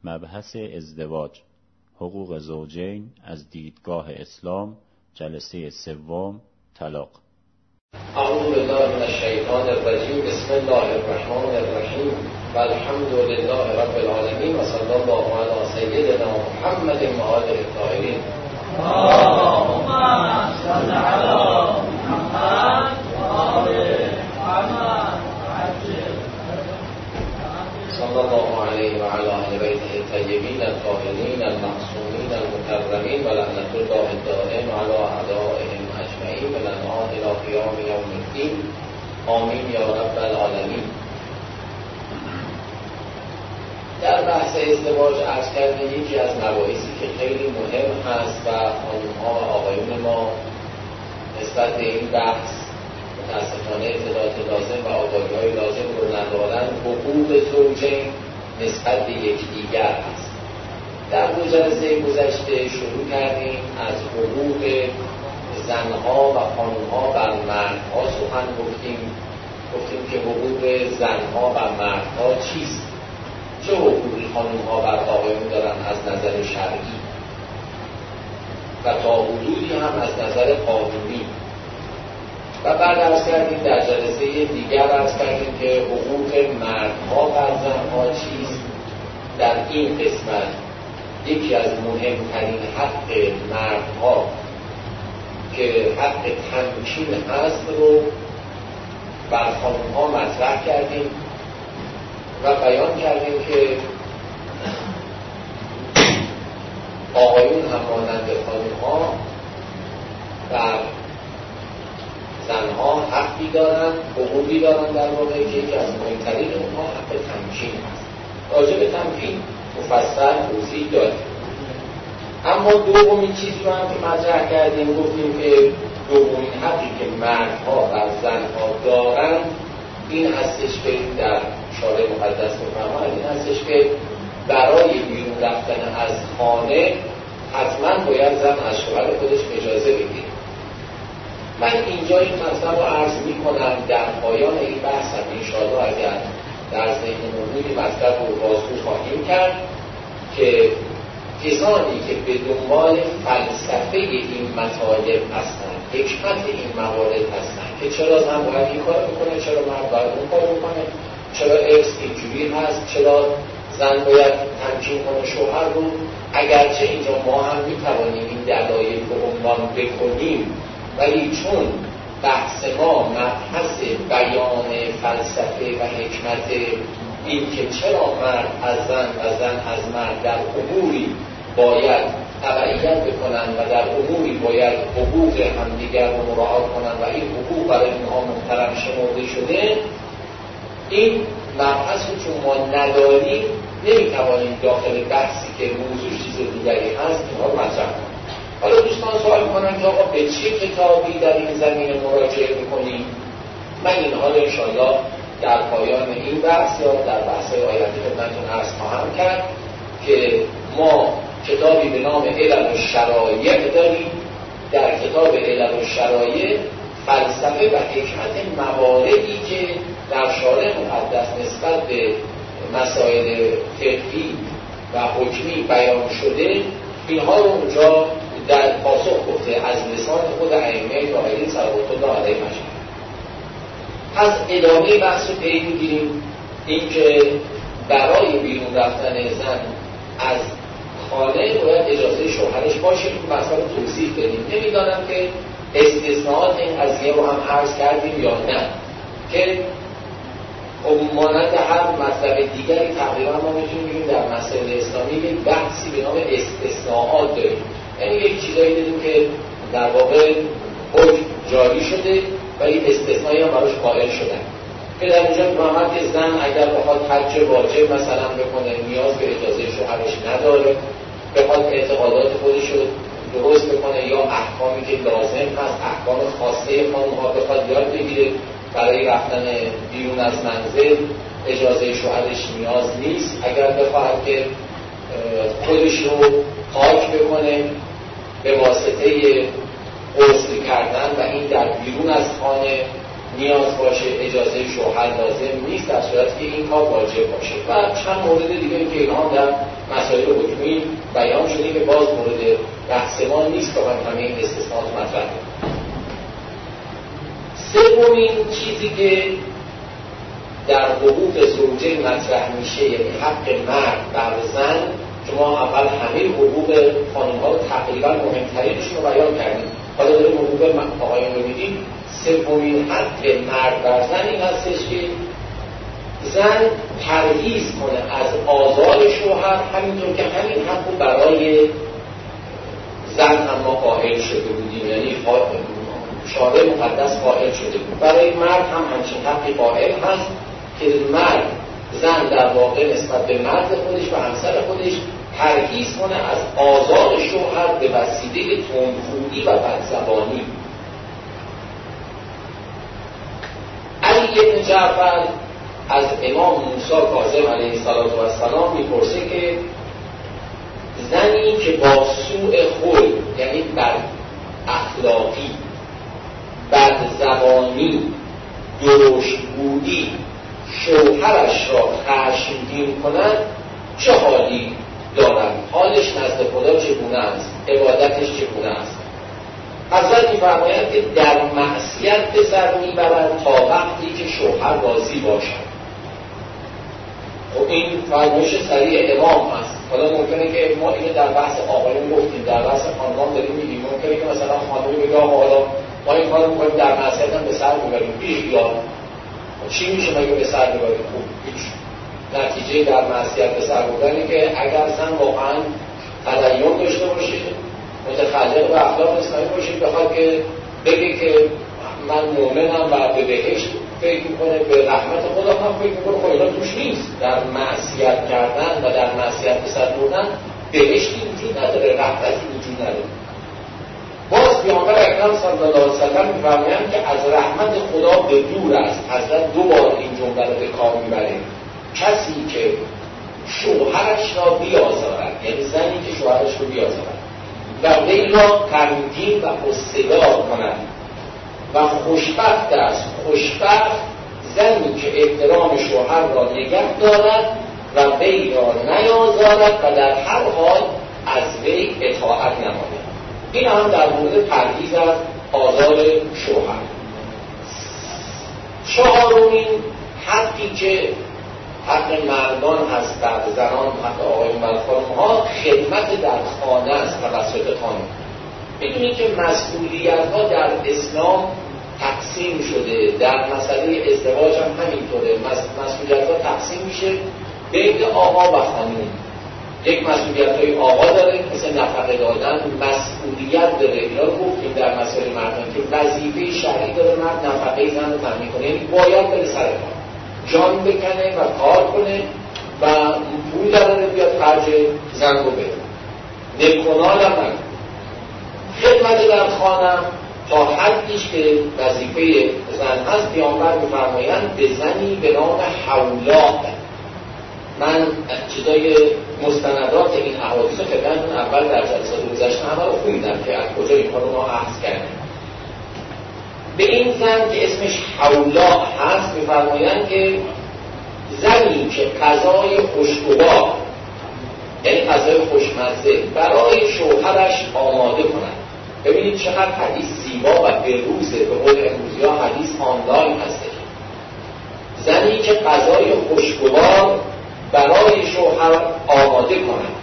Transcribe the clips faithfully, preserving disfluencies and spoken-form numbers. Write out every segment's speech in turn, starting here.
مبحث ازدواج، حقوق زوجین از دیدگاه اسلام، جلسه سوم، طلاق. اعوذ بالله من الشیطان الرجیم. بسم الله الرحمن الرحیم و الحمد لله رب العالمین و صلی الله علی سیدنا محمد و آله الطاهرین. اللهم صل علی محمد و آل محمد صلی الله علیه و علی اهل بیته الطیبین الطاهرین المعصومین المکرمین و لعنت الله الدائم علی اعدائهم اجمعین و لعنات الی قیام یوم الدین. آمین یا رب العالمین. در بحث ازدواج عرض کردیم یکی از مباحثی که خیلی مهم هست و خانم‌ها و آقایون ما نسبت به این بحث متاسفانه اطلاعات لازم و آگاهی‌های لازم رو ندارن، حقوق زوجین نسبت به یکدیگر هست. در دو جلسه گذشته شروع کردیم از حقوق زنها و خانم‌ها بر مردها سخن گفتیم. گفتیم که حقوق زنها و مردها چیست، چه حقوقی خانم‌ها بر آقایون دارن از نظر شرعی و تا حدودی هم از نظر قانونی. و بعد عرض کردیم در جلسه دیگر عرض کردیم که حقوق مردها بر زنها چیست. در این قسمت یکی از مهمترین حق مردها که حق تمکین هست رو بر خانم‌ها مطرح کردیم و بیان کردیم که آقایون هم مانند خانم‌ها بر زنها حقی دارن، حقوقی دارن، در واقع که یکی از مهمترین اونها حق تمکین هست. راجع به تمکین مفصل توضیح دادیم. اما دومین چیزی رو هم که مطرح کردیم گفتیم که دومین حقی که مردها بر زنها دارن این هستش که در شارع مقدس می‌فرماید این هستش که برای بیرون رفتن از خانه حتما باید زن از شوهر خودش اجازه بگیره. من اینجا این مطلب رو عرض می‌کنم، در پایان این بحث هم انشاءالله اگر در ذهنمون بود این مطلب رو بازگو خواهیم کرد که کسانی که به دنبال فلسفه این مطالب هستند، حکمت این موارد هستند که چرا زن باید این کار بکنه، چرا مرد باید اون کار بکنه، چرا ارث اینجوری هست، چرا زن باید تمکین کنه شوهر رو، اگرچه اینجا ما هم میتوانیم این دلایل رو عنوان بکنیم، ولی چون بحث ما مبحث بیان فلسفه و حکمت این که چرا مرد از زن و زن از مرد در اموری باید تبعیت بکنن و در اموری باید حقوق همدیگر رو مراعات کنن و این حقوق برای اینها محترم شمرده شده، این مبحث رو چون ما نداریم نمیتوانیم داخل بحثی که موضوع چیز دیگری هست اینها رو مطرح کنیم. حالا دوستان سوال کنن که آقا به چه کتابی در این زمینه مراجعه میکنیم؟ من اینها رو انشاءالله در پایان این بحث یا در بحث آیاتی خدمتتون عرض خواهم کرد که ما کتابی به نام علل الشرایع داریم. در کتاب علل الشرایع فلسفه و حکمت مواردی که در شارع مقدس نسبت به مسائل فقهی و حکمی بیان شده اینها رو اونجا در پاسخ گفته از لسان خود ائمه راهبین صلوات الله علیهم اجمعین. از ادامه بحث رو پی می‌گیریم این که برای بیرون رفتن زن از خانه باید اجازه شوهرش باشه. این مسئله رو توضیح بدیم. نمیدانم که استثناءات این قضیه رو هم عرض کردیم یا نه، که مانند هر مطلب دیگری تقریبا ما میتونیم بگیم در مسائل اسلامی یک بحثی به نام استثناءات داریم. یعنی یک چیزایی داریم که در واقع حکم جاری شده ولی استثنایی هم براش قائل شدن، که در اینجا می‌فهمد که زن اگر بخواد حج واجب مثلا بکنه نیاز به اجازه شوهرش نداره، بخواد اعتقادات خودش رو درست بکنه یا احکامی که لازم هست، احکام خاصه خانم‌ها بخواد یاد بگیره برای رفتن بیرون از منزل اجازه شوهرش نیاز نیست. اگر بخواد که خودش رو پاک بکنه به واسطه غسل کردن و این در بیرون از خانه نیاز باشه اجازه شوهر لازم نیست در صورتی که این کار واجب باشه. و چند مورد دیگه که اینها در مسائل حکمی بیان شده که باز مورد بحث ما نیست که من همه این استثناءات مطرح کنم. سومین چیزی که در حقوق زوجین مطرح میشه یعنی حق مرد بر زن، شما اول همه حقوق خانم‌ها رو تقریبا مهمترینشون رو بیان کردیم، حالا داریم حقوق آقایون رو می‌بینیم. سومین حق مرد بر زن این هستش که زن پرهیز کنه از آزار شوهر، همینطور که همین حق رو برای زن هم ما قائل شده بودیم، یعنی شارع مقدس قائل شده بود. برای مرد هم همچین حقی قائل هست که مرد زن در واقع نسبت به مرد خودش و همسر خودش پرهیز کنه از آزار شوهر به وسیله تندخویی و بدزبانی. علی بن جعفر از امام موسی کاظم علیه السلام میپرسه که زنی که با سوء خلق یعنی بد اخلاقی، بد زبانی، درشت بودی شوهرش را خشمگین کند چه حالی دارد؟ حالش نزد خدا چگونه است؟ عبادتش چگونه است؟ حضرت می‌فرمایند که در معصیت به سر میبرد تا وقتی که شوهر راضی باشد. خب این فرمایش صریح امام هست. حالا ممکنه که ما اینو در بحث آقایون گفتیم، در بحث خانمان داریم میگیم، ممکنه که مثلا خانمی بگه آقا حالا ما این کارو می‌کنیم در معصیت هم به سر میبریم، بیش یا چی میشه مگه به سر ببریم؟ خوب هیچ. نتیجه در معصیت به سر بردنی که اگر زن واقعا تدین داشته باشه، متخلق و اخلاق اسلامی باشه، بخواد که بگه که من مؤمنم و به بهشت فکر میکنه، به رحمت خدا هم فکر میکنه، خب اینا توش نیست. در معصیت کردن و در معصیت به سر بردن بهشتی وجود نداره، رحمتی وجود نداره. باز پیامبر اکرم صلی الله علیه و سلم می‌فرمایند که از رحمت خدا به دور است. حضرت دو بار این جمله رو به کار میبره: کسی که شوهرش را بیازارد، یعنی زنی که شوهرش را بیازارد و وی را غمگین و غصه‌دار کند، و خوشبخت است. خوشبخت زنی که احترام شوهر را نگه دارد و وی را نیازارد و در هر حال از وی اطاعت نماید. این هم در مورد پرهیز از آزار شوهر. چهارمین حقی که حق مردان هست بر زنان، حق آقایون بر خانم‌ها، خدمت در خانه است توسط خانم. می‌دونید که مسئولیت‌ها در اسلام تقسیم شده، در مسئله ازدواج هم همینطوره. مسئولیت‌ها تقسیم میشه بین آقا و خانم. یک مسئولیت‌های آقا داره مثل نفقه دادن، مسئولیت داره، اینا رو گفتیم در مسائل مردان که وظیفه شرعی داره مرد نفقه زن رو تامین کنه، یعنی باید بره سر کار، جان بکنه و کار کنه و پول داره بیاد خرج زن رو بده. نکنال هم نکنه. خدمت در خانه تا حدیش که وظیفه زن هست، پیامبر می‌فرمایند به زنی به نام حولا. من چیزای مستندات این احادیث رو خدمتتون اول در جلسات گذشته همه رو خوندم که از کجا این کارو ما اخذ کردیم. به این زن که اسمش حولا هست می‌فرمایند که زنی که غذای خوشگوار، یعنی غذای خوشمزه برای شوهرش آماده کند. ببینید چقدر حدیث زیبا و بروزه، به قول امروزی‌ها حدیث آنلاین هسته. زنی که غذای خوشگوار برای شوهر آماده کند.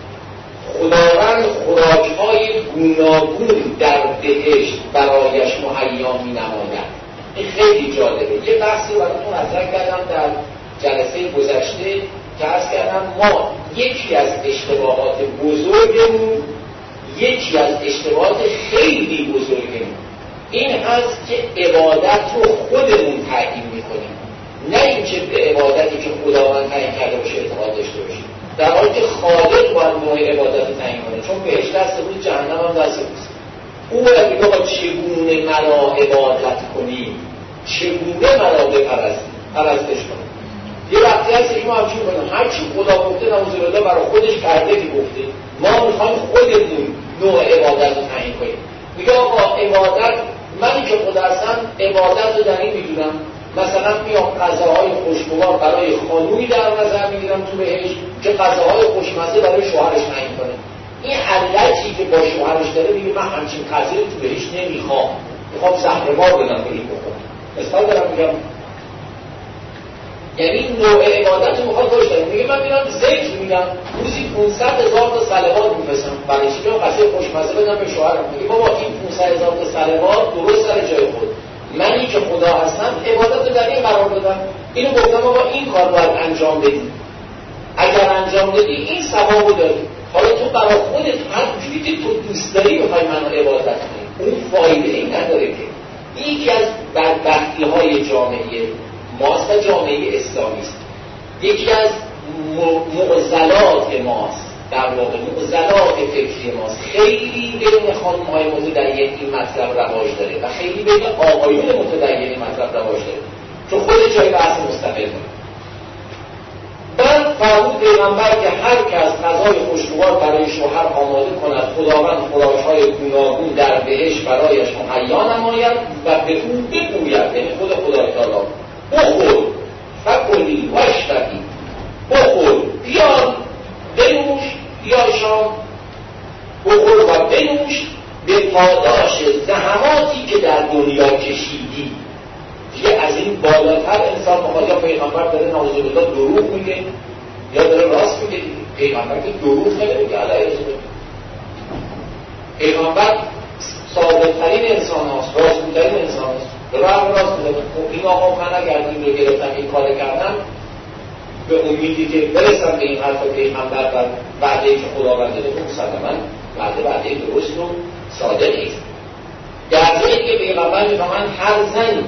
خداوند خوراک‌های گوناگون در بهشت برایش مهیا می‌نماید. این خیلی جالبه. یه بحثی براتون مطرح کردم در جلسه گذشته که عرض کردم ما یکی از اشتباهات بزرگمون یکی از اشتباهات خیلی بزرگمون این هست که عبادت رو خودمون تعیین می‌کنیم، نه اینکه به عبادتی که خداوند تعیین کرده باشه اعتقاد داشته باشیم، در حالی که خالق باید نوع عبادت رو تعیین کنه، چون بهش دست بود جهنم هم دست بود. او باید بگه آقا چگونه مرا عبادت کنیم، چگونه مرا بپرستیم، پرستش کنیم. یه وقتی هست که ما همچین کنیم هر چی خدا گفته نعوذ برای خودش کرده که گفته، ما میخوایم خودمون نوع عبادت رو تعیین کنیم. میگه آقا عبادت منی که خود هستم عبادت رو در این میدونم، مثلا میام غذاهای خوشگوار برای خانومی در نظر میگیرم تو بهشت که غذاهای خوشمزه برای شوهرش تعیین کنه. این علتی که با شوهرش داره میگه من همچین غذایی تو بهشت نمیخوام، میخوام زهرمار بدم به این بخورم. مثال دارم میگم، یعنی نوع عبادت رو میخواد باش داریم. میگه من میرم ذکر میگم روزی پانصد هزار تا صلوات میفرستم، برای چی بیام غذای خوشمزه بدم به شوهرم؟ میگه بابا این پانصد هزار تا صلوات درست سر جای خود، منی که خدا هستم عبادت رو در این قرار دادم، اینو گفتم بابا این کار باید انجام بدی، اگر انجام بدی این ثوابو داری. حالا تو برای خودت هر جوری که تو دوست داری بخوای منو عبادت کنی، اون فایده ای نداره که. این یکی از بدبختی‌های جامعه ماست و جامعه اسلامی است. یکی از معضلات ماست، در واقع معضلات فکری ماست. خیلی بین خانم‌های متدین این مطلب رواج داره و خیلی بین آقایون متدین این مطلب رواج داره که خود جای بحث مستقل داره. بعد فرمود پیغمبر که هر کس غذای خوشگوار برای شوهر آماده کند، خداوند خوراک‌های گوناگون در بهشت برایش مهیا نماید و به او بگوید، یعنی خود خدای تعالی، بخور فکلی واشربی، بخور بیار بنوش یا شام، بخور و بنوش به پاداش زحماتی که در دنیا کشیدی. دیگه از این بالاتر انسان مخاطب، یا پیغمبر داره نعوذالله دروغ میگه یا داره راست میگه؟ پیغمبر که دروغ نمیگه، علیه السلام. پیغمبر صادق‌ترین انسان هست، راست‌گوترین انسان هست، راه راست میگه. خب این آقا من اگر این رو گرفتم این کار کردم به امیدی که برسم به این حرف پیغمبر و وعده‌ای که خداوند داده، مسلماً وعده وعده درست و صادقی است. در جایی که پیغمبر میفهمن هر زنی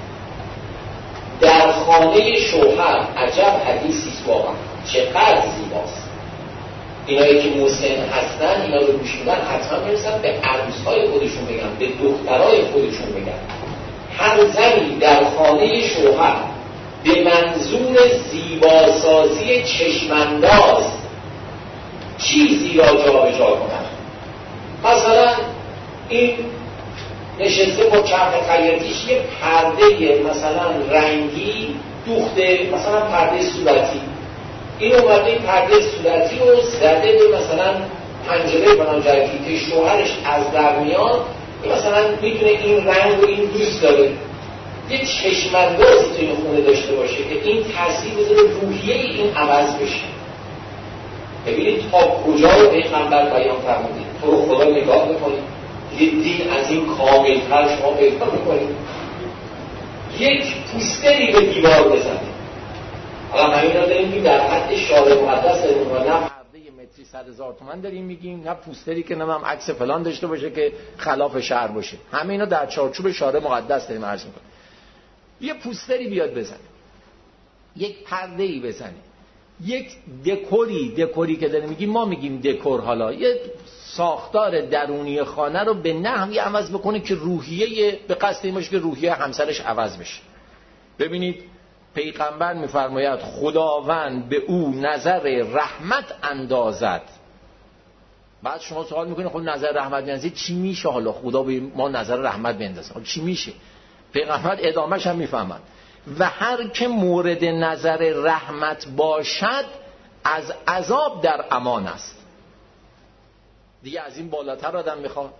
در خانه شوهر، عجب حدیثی است واقعا، چقدر زیباست. اینایی که مسن هستن اینا رو گوش میدن حتما میرسن به عروس‌های خودشون بگن، به دخترای خودشون بگن. هر زنی در خانه شوهر به منظور زیباسازی چشمانداز چیزی را جابجا کنند، مثلا این نشسته با چرخ خیاطیش یه پرده مثلا رنگی دوخته، مثلا پرده صورتی، این اومده پرده صورتی رو زده به مثلا پنجره بنامجرکی که شوهرش از در میاد، مثلا میتونه این رنگ رو این دوست داره، یه چشماندازی تو این خونه داشته باشه که این تاثیر بذاره روحیه این عوض بشه. ببینید تا کجا رو پیغمبر بیان فرمودید، تو رو خدا نگاه بکنید، یه دین از این کامل‌تر شما پیدا می‌کنید. یک پوستری به دیوار بزنید. حالا همین رو داریم میگیم در حد شارع مقدس داریم، نه پرده متری صد هزار تومان داریم میگیم، نه پوستری که نمیم عکس فلان داشته باشه که خلاف شرع باشه. همه اینا در چارچوب شارع مقدس داریم عرض می‌کنیم. یه پوستری بیاد بزنه، یک پرده‌ای بزنه، یک دکوری، دکوری که داریم میگیم، ما میگیم دکور، حالا یه ساختار درونی خانه رو به نحوی عوض بکنه که روحیه، به قصد این باشه که روحیه همسرش عوض بشه. ببینید پیغمبر میفرماید خداوند به او نظر رحمت اندازد. بعد شما سوال میکنید خب نظر رحمت میندازه چی میشه؟ حالا خدا به ما نظر رحمت میندازه چی میشه؟ پیغمبر ادامهش هم میفهمد و هر که مورد نظر رحمت باشد از عذاب در امان است. دیگه از این بالاتر آدم میخواد؟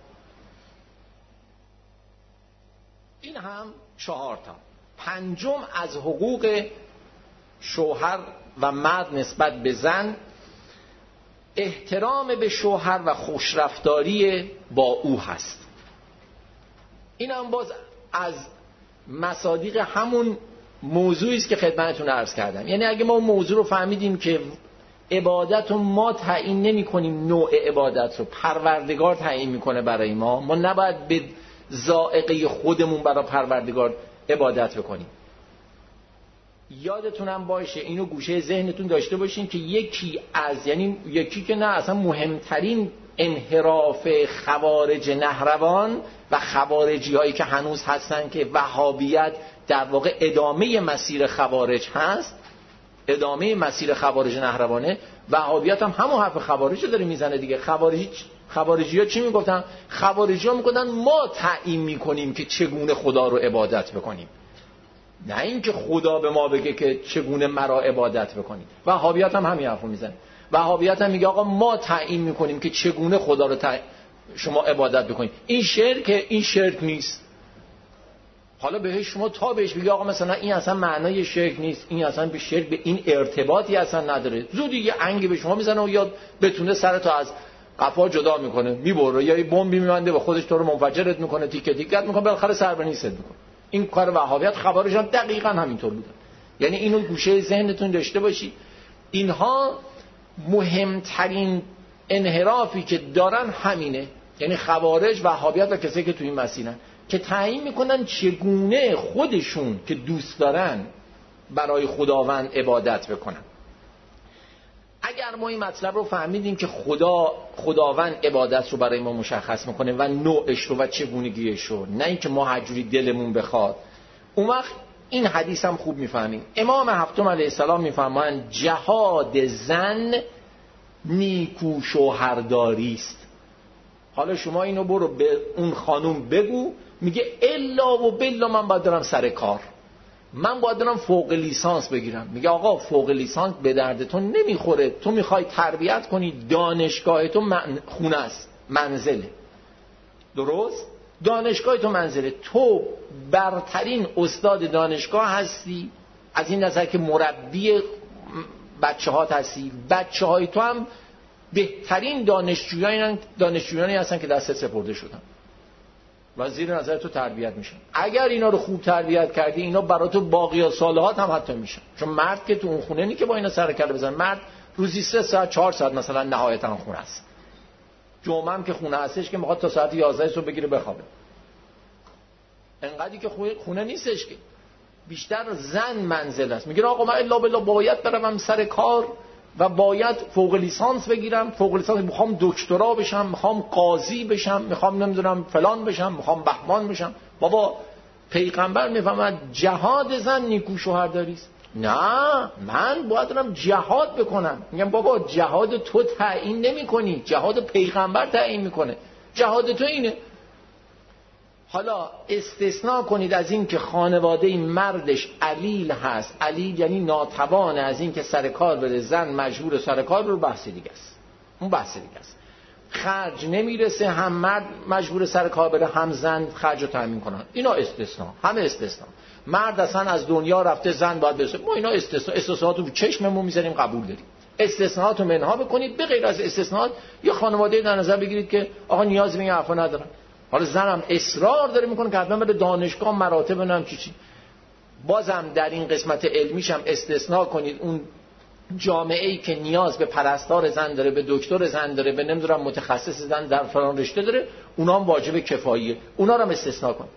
این هم چهار تا. پنجم از حقوق شوهر و مرد نسبت به زن احترام به شوهر و خوشرفتاری با او هست. این هم باز از مصادیق همون موضوعی است که خدمتتون عرض کردم. یعنی اگه ما اون موضوع رو فهمیدیم که عبادت رو ما تعیین نمی کنیم، نوع عبادت رو پروردگار تعیین میکنه برای ما، ما نباید به ذائقه خودمون برای پروردگار عبادت بکنیم. یادتونم باشه، اینو گوشه ذهنتون داشته باشین که یکی از، یعنی یکی که نه، اصلا مهمترین انحراف خوارج نهروان و خوارجی هایی که هنوز هستن که وهابیت در واقع ادامه مسیر خوارج هست، ادامه مسیر خوارج نهروانه. وهابیت هم همون حرف خوارج رو داره میزنه دیگه. خوارج خوارجی‌ها چی میگفتن؟ خوارجی‌ها میگفتن ما تعیین میکنیم که چگونه خدا رو عبادت بکنیم، نه اینکه خدا به ما بگه که چگونه مرا عبادت بکنیم. وهابیت هم همین حرفو میزنه. وهابیت هم میگه آقا ما تعیین میکنیم که چگونه خدا رو تع... شما عبادت بکنید. این شرک، این شرک نیست. حالا بهش شما تا بهش بگی آقا مثلا این اصلا معنای شرک نیست، این اصلا به شرک به این ارتباطی اصلا نداره، زودی یه انگی به شما میزنه و یا بتونه سرتو از قفا جدا میکنه میبره، یا یه بمبی میبنده و خودش تو رو منفجرت میکنه، تیکه تیکت میکنه، بالاخره سر به نیست میکنه. این کار وهابیت، خوارج هم دقیقاً همینطور بودن. یعنی اینو گوشه ذهنتون داشته باشی، اینها مهمترین انحرافی که دارن همینه. یعنی خوارج، وهابیت و کسایی که تو این مسیرن که تعیین میکنن چگونه خودشون که دوست دارن برای خداوند عبادت بکنن. اگر ما این مطلب رو فهمیدیم که خدا خداوند عبادت رو برای ما مشخص میکنه و نوعش رو و چگونگیش رو، نه اینکه ما هر جوری دلمون بخواد، اون وقت این حدیث هم خوب میفهمیم. امام هفتم علیه السلام میفرمایند جهاد زن نیکو شوهرداری است. حالا شما اینو برو به اون خانوم بگو، میگه الا و بلا من باید برم سر کار، من باید برم فوق لیسانس بگیرم. میگه آقا فوق لیسانس به دردتون نمیخوره، تو میخوای تربیت کنی، دانشگاه تو من... خونه است، منزله. درست؟ دانشگاه تو منزله، تو برترین استاد دانشگاه هستی از این نظر که مربی بچه هات هستی، بچه های تو هم بهترین دانشجویانی دانشجویانی هستن که دست سپرده شدن و زیر نظر تو تربیت میشن. اگر اینا رو خوب تربیت کردی، اینا برای تو باقی سالهات هم حتی میشن. چون مرد که تو اون خونه نی که با اینا سر کله بزنه، مرد روزی سه ساعت چهار ساعت مثلا نهایتا خونه است. جمعه هم که خونه هستش که میخواد تا ساعت یازده صبح بگیره بخوابه. انقدری که خونه نیستش که بیشتر زن منزل است. میگه آقا من الا بالله باید برم سر کار و باید فوق لیسانس بگیرم، فوق لیسانس میخوام دکترا بشم، میخوام قاضی بشم، میخوام نمیدونم فلان بشم، میخوام بهمان بشم. بابا پیغمبر میفهمد جهاد زن نیکو شوهرداری است. نه من باید برم جهاد بکنم. میگم بابا جهاد تو تعیین نمی‌کنی، جهاد پیغمبر تعیین میکنه. جهاد تو اینه. حالا استثناء کنید از این که خانواده این مردش علیل هست، علیل یعنی ناتوان از این که سر کار بره، زن مجبور سر کار بره، بحث دیگه است. اون بحث دیگه است. خرج نمیرسه، هم مرد مجبور سر کار بره، هم زن خرج رو تامین کنن. اینا استثناء، همه استثناء. مرد اصلا از دنیا رفته، زن باید برسه. ما اینا استثناء، استثناءات رو چشممون میذاریم قبول داریم. استثناءات رو منها بکنید. به غیر از استثناءات یه خانواده در نظر بگیرید که آقا نیاز به این حرفا ندارن. حالا زنم اصرار داره میکنه که حتما بره دانشگاه، مراتب نمیدونم چی چی. بازم در این قسمت علمیش هم استثناء کنید. اون جامعه ای که نیاز به پرستار زن داره، به دکتر زن داره، به نمیدونم متخصص زن در فلان رشته داره، اونا هم واجب کفاییه، اونا رو هم استثناء کن.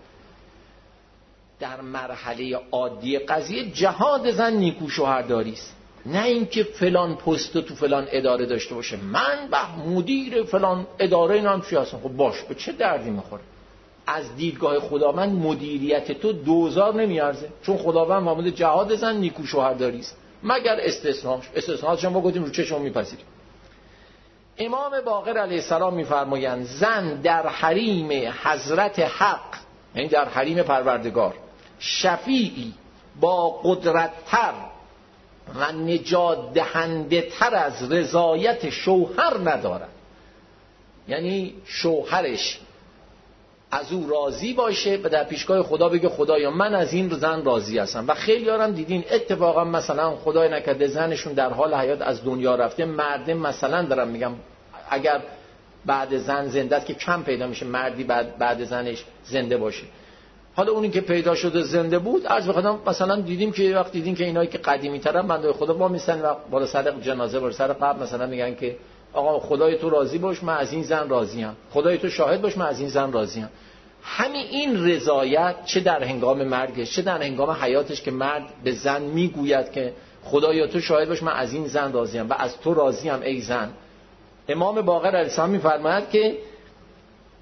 در مرحله عادی قضیه جهاد زن نیکو شوهرداری است، نه اینکه فلان پست تو فلان اداره داشته باشه. من به مدیر فلان اداره اینم چی هستم؟ خب باش، به چه دردی میخوره؟ از دیدگاه خداوند مدیریت تو دوزار نمیارزه، چون خداوند فرموده جهاد زن نیکو شوهرداری است، مگر استثناء. استثناءش ما گفتیم رو چشم میپذیریم. امام باقر علیه السلام میفرمایند زن در حریم حضرت حق، یعنی در حریم پروردگار، شفیعی با قدرت‌تر و نجات دهنده تر از رضایت شوهر ندارد. یعنی شوهرش از او راضی باشه و در پیشگاه خدا بگه خدایا من از این زن راضی هستم. و خیلی هارم دیدین اتفاقا مثلا خدای نکرده زنشون در حال حیات از دنیا رفته، مرد مثلا دارم میگم اگر بعد زن زنده است که کم پیدا میشه مردی بعد بعد زنش زنده باشه. حالا اونی که پیدا شده زنده بود، عرض بخوام مثلا دیدیم که وقت دیدین که اینایی که قدیمی ترن بنده خدا با میسن و بالا سر جنازه بالا سر قبر مثلا میگن که آقا خدای تو راضی باش من از این زن راضی ام، خدای تو شاهد باش من از این زن راضی ام. همین این رضایت چه در هنگام مرگش چه در هنگام حیاتش که مرد به زن میگوید که خدایا تو شاهد باش من از این زن راضی ام و از تو راضی ام ای زن. امام باقر علیه السلام میفرماید که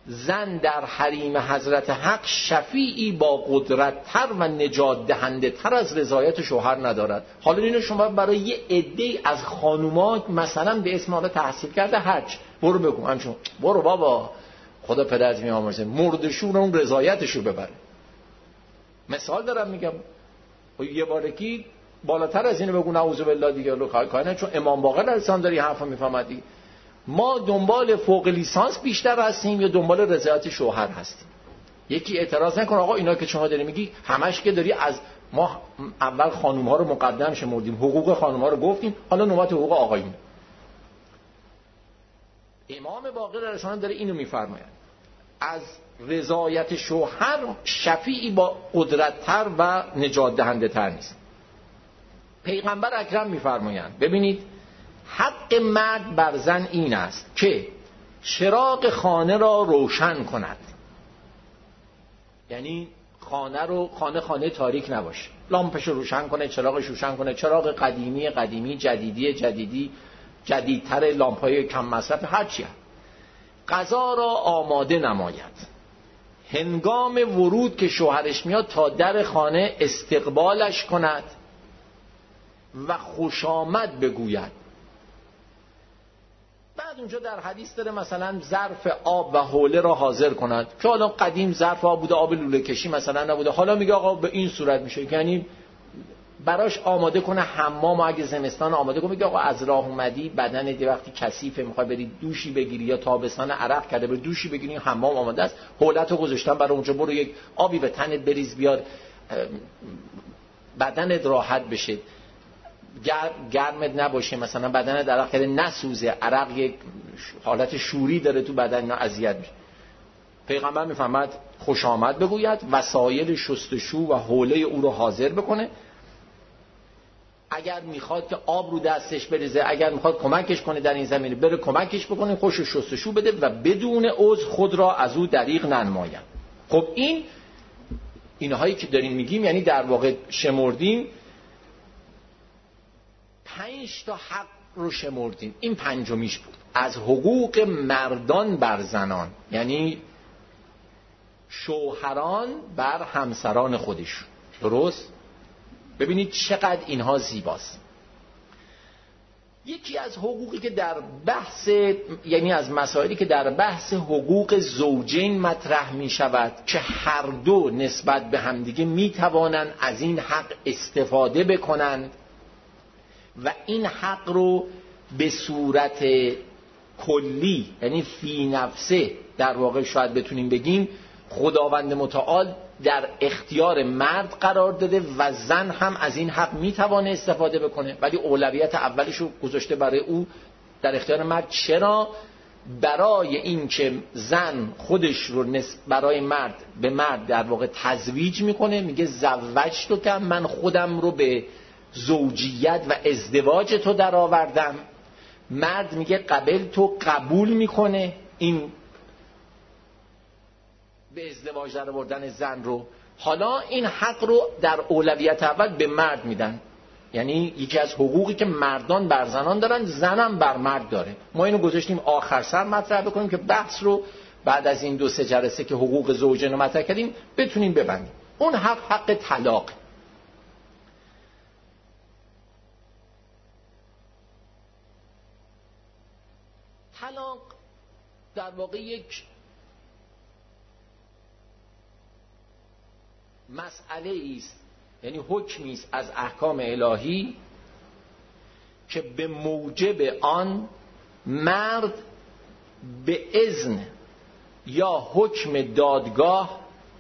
زن در حریم حضرت حق شفیعی با قدرت تر و نجات دهنده تر از رضایت شوهر ندارد. حالا اینو شما برای یه عده از خانومات مثلا به اسم حالا تحصیل کرده حج برو بگو همچون برو بابا خدا پدرت میامرزه مردشون اون رضایتشو ببره. مثال دارم میگم یه بارکی بالاتر از اینو بگو نعوذ بالله دیگه رو کاری، چون امام باقر الاسکندری حرفو میفهمدی. ما دنبال فوق لیسانس بیشتر هستیم یا دنبال رضایت شوهر هستیم؟ یکی اعتراض نکن آقا اینا که شما داری میگی همش که داری از ما اول خانوم ها رو مقدم شمردیم، حقوق خانوم ها رو گفتیم، حالا نوبت حقوق آقایونه. امام باقر الاسکندری داره اینو میفرماید از رضایت شوهر شفیعی با قدرت‌تر و نجات دهنده تر نیست. پیغمبر اکرم میفرمایند ببینید حق مرد بر زن این است که چراغ خانه را روشن کند، یعنی خانه رو خانه خانه تاریک نباشه، لامپش رو روشن کنه، چراغش روشن کنه، چراغ قدیمی قدیمی، جدیدی جدیدی، جدیدتر، لامپای کم مصرف، هر چی هست. غذا را آماده نماید، هنگام ورود که شوهرش میاد تا در خانه استقبالش کند و خوش آمد بگوید. بعد اونجا در حدیث داره مثلا ظرف آب و حوله را حاضر کند که حالا قدیم ظرف آب بوده، آب لوله کشی مثلا نبوده، حالا میگه آقا به این صورت میشه، یعنی براش آماده کنه حمام، و اگه زمستان آماده کنه میگه آقا از راه اومدی بدن دی وقتی کثیفه میخوای بری دوشی بگیری، یا تابستان عرق کرده بری دوشی بگیری، حمام آماده است، حولتو گذاشتن برای اونجا، برو یک آبی به تنت بریز بیار بدنت راحت بشه، گرمت نباشه، مثلا بدنت عرق کرده نسوزه، عرق یک حالت شوری داره تو بدن اینا اذیت میشه. پیغمبر میفرماد خوش آمد بگوید، وسایل شستشو و حوله او رو حاضر بکنه، اگر میخواد که آب رو دستش بریزه، اگر میخواد کمکش کنه در این زمینه بره کمکش بکنه، خوش شستشو بده و بدون عذر خود را از او دریغ ننماید. خب این اینهایی که داریم میگیم یعنی در واقع شمردیم پنج تا حق رو شمردیم، این پنجمیش بود از حقوق مردان بر زنان، یعنی شوهران بر همسران خودشون. درست؟ ببینید چقدر اینها زیباست. یکی از حقوقی که در بحث یعنی از مسائلی که در بحث حقوق زوجین مطرح می شود که هر دو نسبت به همدیگه می توانند از این حق استفاده بکنند و این حق رو به صورت کلی یعنی فی نفسه در واقع شاید بتونیم بگیم خداوند متعال در اختیار مرد قرار داده و زن هم از این حق میتوانه استفاده بکنه، ولی اولویت اولش رو گذاشته برای او در اختیار مرد. چرا؟ برای این که زن خودش رو برای مرد به مرد در واقع تزویج میکنه، میگه زوجت تو که من خودم رو به زوجیت و ازدواج تو در آوردم. مرد میگه قبل تو قبول میکنه این به ازدواج در آوردن زن رو. حالا این حق رو در اولویت اول به مرد میدن، یعنی یکی از حقوقی که مردان بر زنان دارن زنم بر مرد داره. ما اینو گذاشتیم آخر سر مطرح بکنیم که بحث رو بعد از این دو سه جلسه که حقوق زوجین رو مطرح کردیم بتونیم ببندیم. اون حق حق طلاق. طلاق در واقع یک مسئله است، یعنی حکمی است از احکام الهی که به موجب آن مرد به اذن یا حکم دادگاه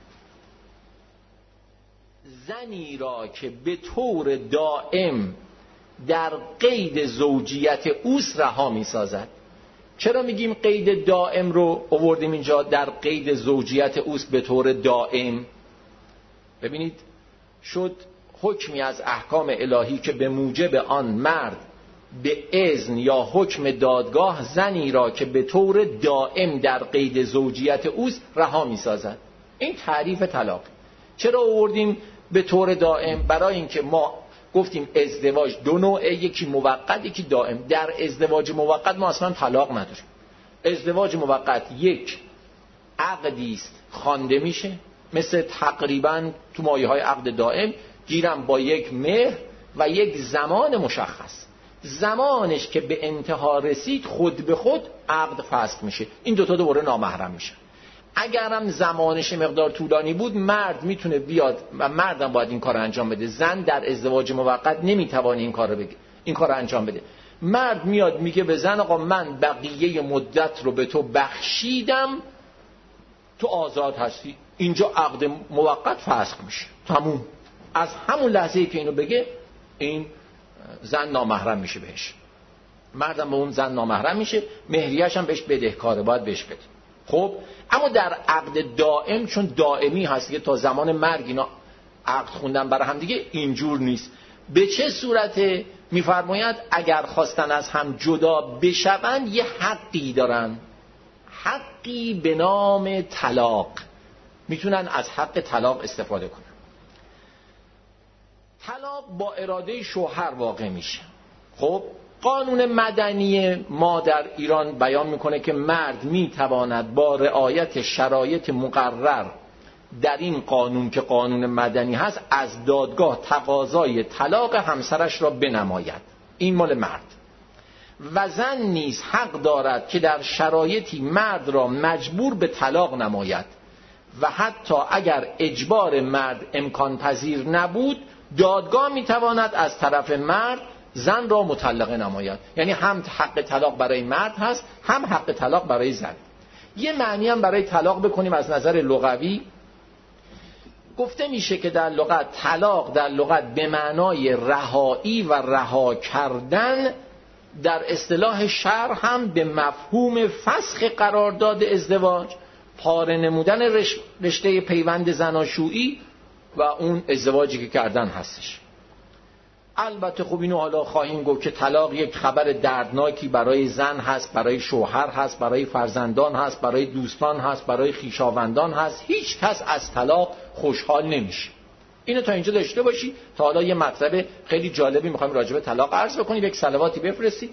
زنی را که به طور دائم در قید زوجیت اوست رها می سازد. چرا میگیم قید دائم رو آوردیم اینجا؟ در قید زوجیت اوست به طور دائم. ببینید شد حکمی از احکام الهی که به موجب آن مرد به اذن یا حکم دادگاه زنی را که به طور دائم در قید زوجیت اوست رها می سازد. این تعریف طلاق. چرا آوردیم به طور دائم؟ برای اینکه ما گفتیم ازدواج دو نوعه، یکی موقت یکی دائم. در ازدواج موقت ما اصلا طلاق نداریم. ازدواج موقت یک عقدی است خوانده میشه، مثل تقریبا تو مایه‌های عقد دائم گیرم با یک مهر و یک زمان مشخص، زمانش که به انتها رسید خود به خود عقد فسخ میشه. این دوتا دوباره نامحرم میشه. اگرم زمانش مقدار طولانی بود، مرد میتونه بیاد و مردم باید این کار انجام بده. زن در ازدواج موقت نمیتوانه این کار رو بگه این کار انجام بده. مرد میاد میگه به زن آقا من بقیه مدت رو به تو بخشیدم، تو آزاد هستی. اینجا عقد موقت فسخ میشه، تموم. از همون لحظه‌ای که اینو بگه این زن نامحرم میشه بهش، مردم به اون زن نامحرم میشه، مهریه‌اش هم بهش بدهکاره، باید بهش بده. خب اما در عقد دائم چون دائمی هست که تا زمان مرگ اینا عقد خوندن برای هم دیگه، اینجور نیست. به چه صورت؟ میفرماید اگر خواستن از هم جدا بشون یه حقی دارن، حقی به نام طلاق، میتونن از حق طلاق استفاده کنن. طلاق با اراده شوهر واقع میشه. خب قانون مدنی ما در ایران بیان میکنه که مرد میتواند با رعایت شرایط مقرر در این قانون که قانون مدنی هست از دادگاه تقاضای طلاق همسرش را بنماید. این مال مرد. و زن نیز حق دارد که در شرایطی مرد را مجبور به طلاق نماید و حتی اگر اجبار مرد امکان پذیر نبود، دادگاه میتواند از طرف مرد زن را مطلقه نماید. یعنی هم حق طلاق برای مرد هست، هم حق طلاق برای زن. یه معنی هم برای طلاق بکنیم از نظر لغوی. گفته میشه که در لغت طلاق در لغت به معنای رهایی و رها کردن، در اصطلاح شرع هم به مفهوم فسخ قرارداد ازدواج، پاره نمودن رشته پیوند زناشویی و اون ازدواجی که کردن هستش. البته خب اینو حالا خواهیم گفت که طلاق یک خبر دردناکی برای زن هست، برای شوهر هست، برای فرزندان هست، برای دوستان هست، برای خویشاوندان هست. هیچ کس از طلاق خوشحال نمیشه. اینو تا اینجا داشته باشی. تا حالا یه مطلب خیلی جالبی میخوایم راجع به طلاق عرض بکنیم. یک صلواتی بفرستی.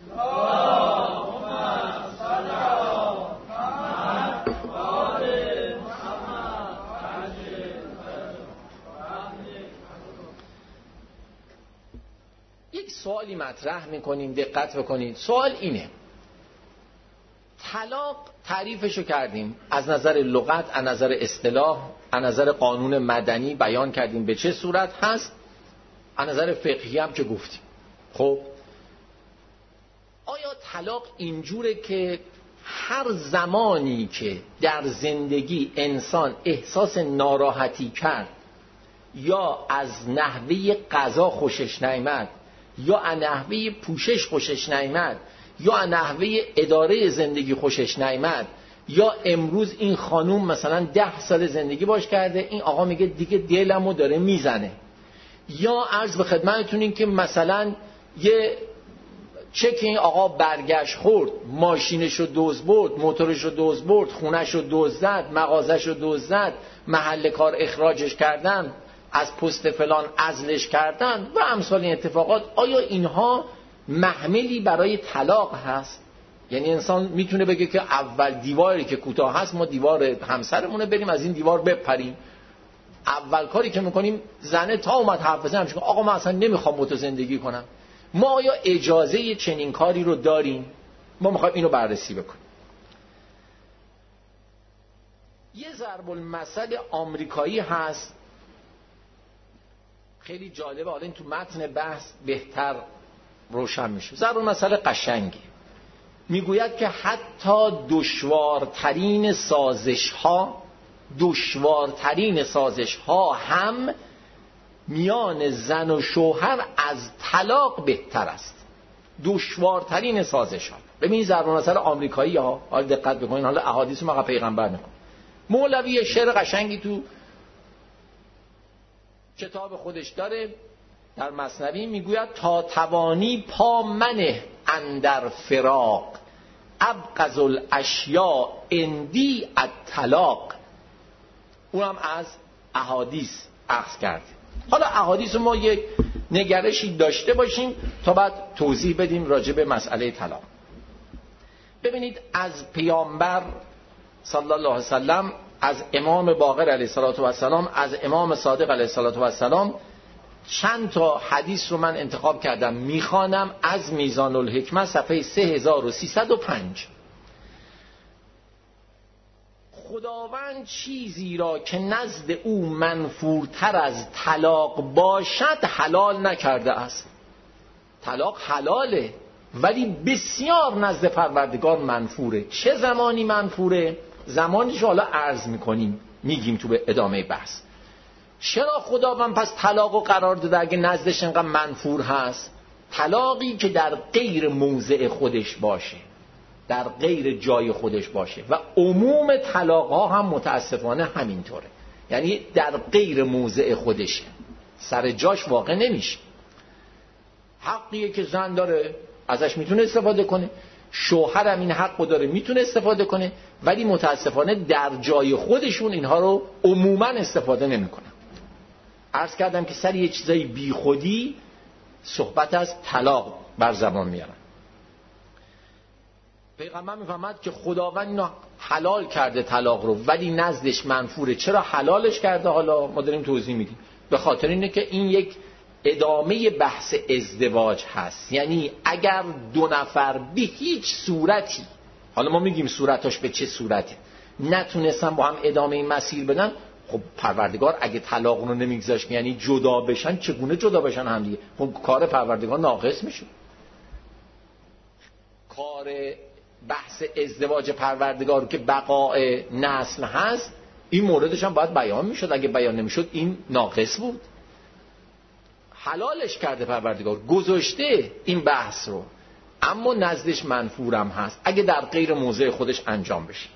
یک سوالی مطرح میکنیم، دقت بکنید. سوال اینه: طلاق تعریفشو کردیم از نظر لغت، از نظر اصطلاح، از نظر قانون مدنی بیان کردیم به چه صورت هست، از نظر فقهی هم که گفتیم. خب آیا طلاق اینجوره که هر زمانی که در زندگی انسان احساس ناراحتی کرد یا از نحوه قضا خوشش نیامد یا از نحوه پوشش خوشش نیامد یا از نحوه اداره زندگی خوشش نیامد، یا امروز این خانوم مثلا ده سال زندگی باش کرده، این آقا میگه دیگه دلمو داره میزنه، یا عرض به خدمتتون این که مثلا یه چک این آقا برگشت خورد، ماشینشو دزد برد، موتورشو دزد برد، خونهشو دزد زد، مغازهشو دزد زد، محل کار اخراجش کردن، از پست فلان عزلش کردن و امثال این اتفاقات. آیا اینها محملی برای طلاق هست؟ یعنی انسان میتونه بگه که اول دیواری که کوتاه هست ما دیوار همسرمونه بریم از این دیوار بپریم. اول کاری که میکنیم زنه تا اومد حرف بزنه میگه آقا من اصلا نمیخوام با تو زندگی کنم. ما آیا اجازه چنین کاری رو داریم؟ ما میخوایم اینو بررسی بکنیم. یه ضرب المثل آمریکایی هست خیلی جالبه، حالا این تو متن بحث بهتر روشن میشه. ضرب المثل قشنگی میگوید که حتی دشوارترین سازش ها دشوارترین سازش ها هم میان زن و شوهر از طلاق بهتر است. دشوارترین سازش ها. ببین ضرب المثل آمریکایی ها، حالا دقت بکنین، حالا احادیث مقا پیغمبر میخوام. مولوی شعر قشنگی تو کتاب خودش داره، در مثنوی میگوید تا توانی پا منه اندر فراق، ابغض الاشیاء اندی الطلاق. اونم از احادیث اخذ کرد. حالا احادیث ما یک نگرشی داشته باشیم تا بعد توضیح بدیم راجع به مسئله طلاق. ببینید از پیامبر صلی الله علیه وسلم از امام باقر علیه السلام، از امام صادق علیه السلام چند تا حدیث رو من انتخاب کردم، میخوانم از میزان الحکمه صفحه سه هزار و سیصد و پنج. خداوند چیزی را که نزد او منفورتر از طلاق باشد حلال نکرده است. طلاق حلاله ولی بسیار نزد پروردگار منفوره. چه زمانی منفوره؟ زمانیش حالا عرض میکنیم، میگیم تو به ادامه بحث. چرا خداوند پس طلاق رو قرار داده اگه نزدش انقدر منفور هست؟ طلاقی که در غیر موضع خودش باشه، در غیر جای خودش باشه، و عموم طلاق ها هم متاسفانه همینطوره، یعنی در غیر موضع خودشه، سر جاش واقع نمیشه. حقیه که زن داره ازش میتونه استفاده کنه، شوهرم این حقو داره میتونه استفاده کنه، ولی متاسفانه در جای خودشون اینها رو عموما استفاده نمیکنن. عرض کردم که سر یه چیزای بی خودی صحبت از طلاق بر زبان میارن. پیغمبر میفهمد که خداوند اینو حلال کرده طلاق رو، ولی نزدش منفوره. چرا حلالش کرده؟ حالا ما داریم توضیح میدیم. به خاطر اینه که این یک ادامه بحث ازدواج هست. یعنی اگر دو نفر به هیچ صورتی، حالا ما میگیم صورتاش به چه صورته، نتونستن با هم ادامه این مسیر بدن، خب پروردگار اگه طلاق رو نمیگذاشت یعنی جدا بشن، چگونه جدا بشن هم دیگه؟ خب کار پروردگار ناقص میشه. کار بحث ازدواج پروردگار که بقاء نسل هست، این موردش هم باید بیان میشد. اگه بیان نمیشد این ناقص بود. حلالش کرده پروردگار، گذاشته این بحث رو، اما نزدش منفورم هست اگه در غیر موضع خودش انجام بشه.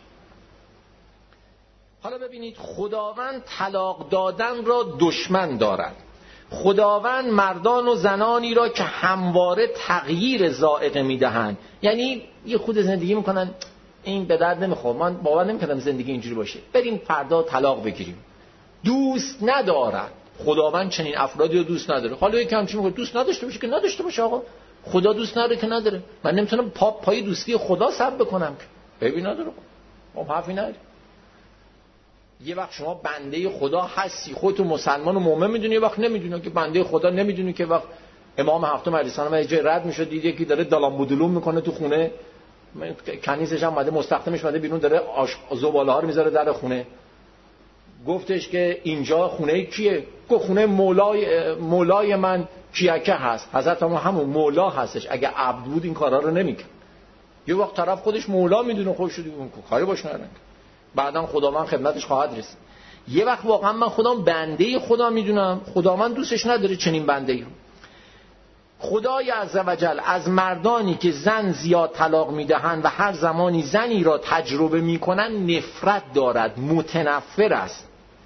حالا ببینید، خداوند طلاق دادن را دشمن دارد. خداوند مردان و زنانی را که همواره تغییر ذائقه میدهند، یعنی یه خود زندگی میکنن این به درد نمیخوره، من باور نمیکردم زندگی اینجوری باشه، بریم فردا طلاق بگیریم، دوست ندارد. خداوند چنین افرادی رو دوست نداره. حالا یکم چی میگه؟ دوست نداشته باشه که نداشته باشه. آقا خدا دوست نداره که نداره. من نمیتونم پا پای دوستی خدا سب بکنم که ببین نداره. ما حرفی نداره. یه وقت شما بنده خدا هستی، خودت مسلمان و مؤمن میدونی، یه وقت نمیدونی که بنده خدا نمیدونی. که وقت امام هفتم علیه السلام از جای رد میشد، دید یکی داره دلام بودلوم میکنه تو خونه، کنیزش هم اومده، مستخدمش اومده بیرون، داره زباله ها رو میذاره در خونه. گفتش که اینجا خونه کیه؟ گفت خونه مولای مولای من کیکه هست. حضرت ما همون مولا هستش، اگه عبد بود این کارا رو نمیکرد. یه وقت طرف خودش مولا میدونه، خودش رو اون کاری باش نداره، بعداً خداوند خدمتش خواهد رسید. یه وقت واقعا من خودم بنده خدا میدونم، خداوند دوستش نداره چنین بنده‌ای رو. خدای عزوجل از مردانی که زن زیاد طلاق میدهند و هر زمانی زنی را تجربه میکنن نفرت دارد، متنفر است.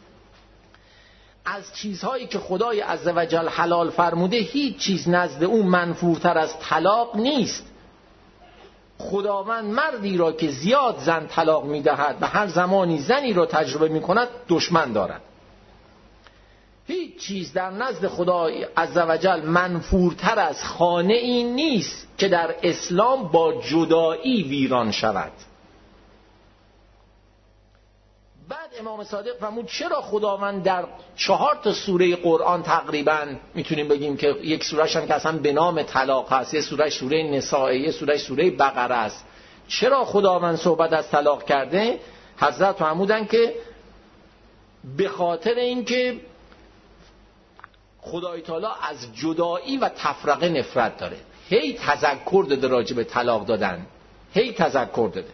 از چیزهایی که خدای عزوجل حلال فرموده هیچ چیز نزد او منفورتر از طلاق نیست. خداوند مردی را که زیاد زن طلاق میدهد و هر زمانی زنی را تجربه میکند دشمن دارد. هیچ چیز در نزد خدای عزوجل منفورتر از خانه این نیست که در اسلام با جدایی ویران شود. بعد امام صادق فرمود چرا خداوند در چهار تا سوره قرآن تقریبا میتونیم بگیم که یک سورهش هم که اصلا به نام طلاق هست، یه سورهش سوره نساء، یه سورهش سوره بقره است، چرا خداوند صحبت از طلاق کرده؟ حضرت فرمودن که به خاطر اینکه خدای تعالی از جدایی و تفرقه نفرت داره. هی تذکر داده راجع به طلاق دادن، هی تذکر داده.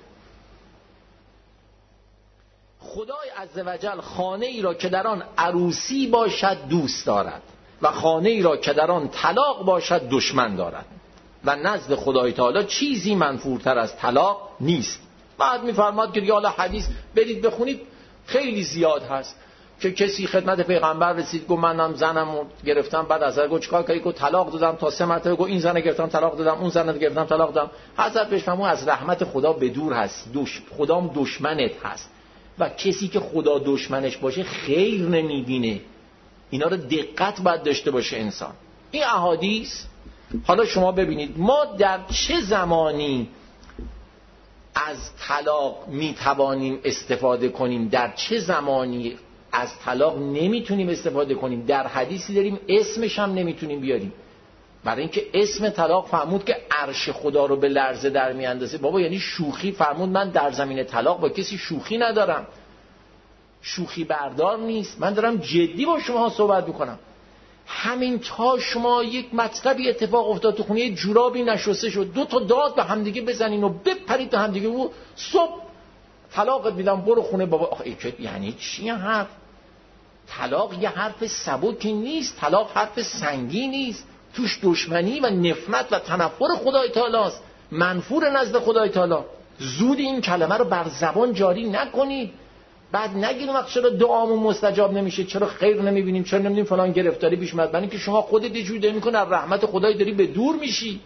خدای عزوجل خانه ای را که در آن عروسی باشد دوست دارد و خانه ای را که در آن طلاق باشد دشمن دارد و نزد خدای تعالی چیزی منفورتر از طلاق نیست. بعد میفرماد که حالا حدیث برید بخونید خیلی زیاد هست که کسی خدمت پیغمبر رسید، گفت منم زنمو گرفتم، بعد از گفت چیکار کردی؟ گفت طلاق دادم تا سه مرتبه. گفت این زنو گرفتم طلاق دادم، اون زنو گرفتم طلاق دادم. حضرت بهش فرمود از رحمت خدا به دور هست، دوش خدام دشمنت هست و کسی که خدا دشمنش باشه خیر نمیبینه. اینا رو دقت باید داشته باشه انسان. این احادیث، حالا شما ببینید ما در چه زمانی از طلاق میتوانیم استفاده کنیم، در چه زمانی از طلاق نمیتونیم استفاده کنیم. در حدیثی داریم اسمش هم نمیتونیم بیاریم، برای اینکه اسم طلاق فرمود که عرش خدا رو به لرزه در میاندازه. بابا یعنی شوخی. فرمود من در زمین طلاق با کسی شوخی ندارم، شوخی بردار نیست، من دارم جدی با شما صحبت میکنم. همین تا شما یک مطلبی اتفاق افتاد تو خونه، جورابی نشسته شد، دو تا داد به همدیگه بزنین و بپرید به همدیگه و صبح طلاقت میدم برو خونه بابا. آخه یعنی چی حرف؟ طلاق یه حرف سبکی نیست، طلاق حرف سنگین نیست، توش دشمنی و نفرت و تنفر خدای تعالی است، منفور نزد خدای تعالی. زود این کلمه رو بر زبان جاری نکنید، بعد نگیریم وقت چرا دعامون مستجاب نمیشه، چرا خیر نمیبینیم، چرا نمیدونیم فلان گرفتاری پیش اومد. برای اینکه شما خودت یه جوری داری میکنی از رحمت خدای داری به دور میشی.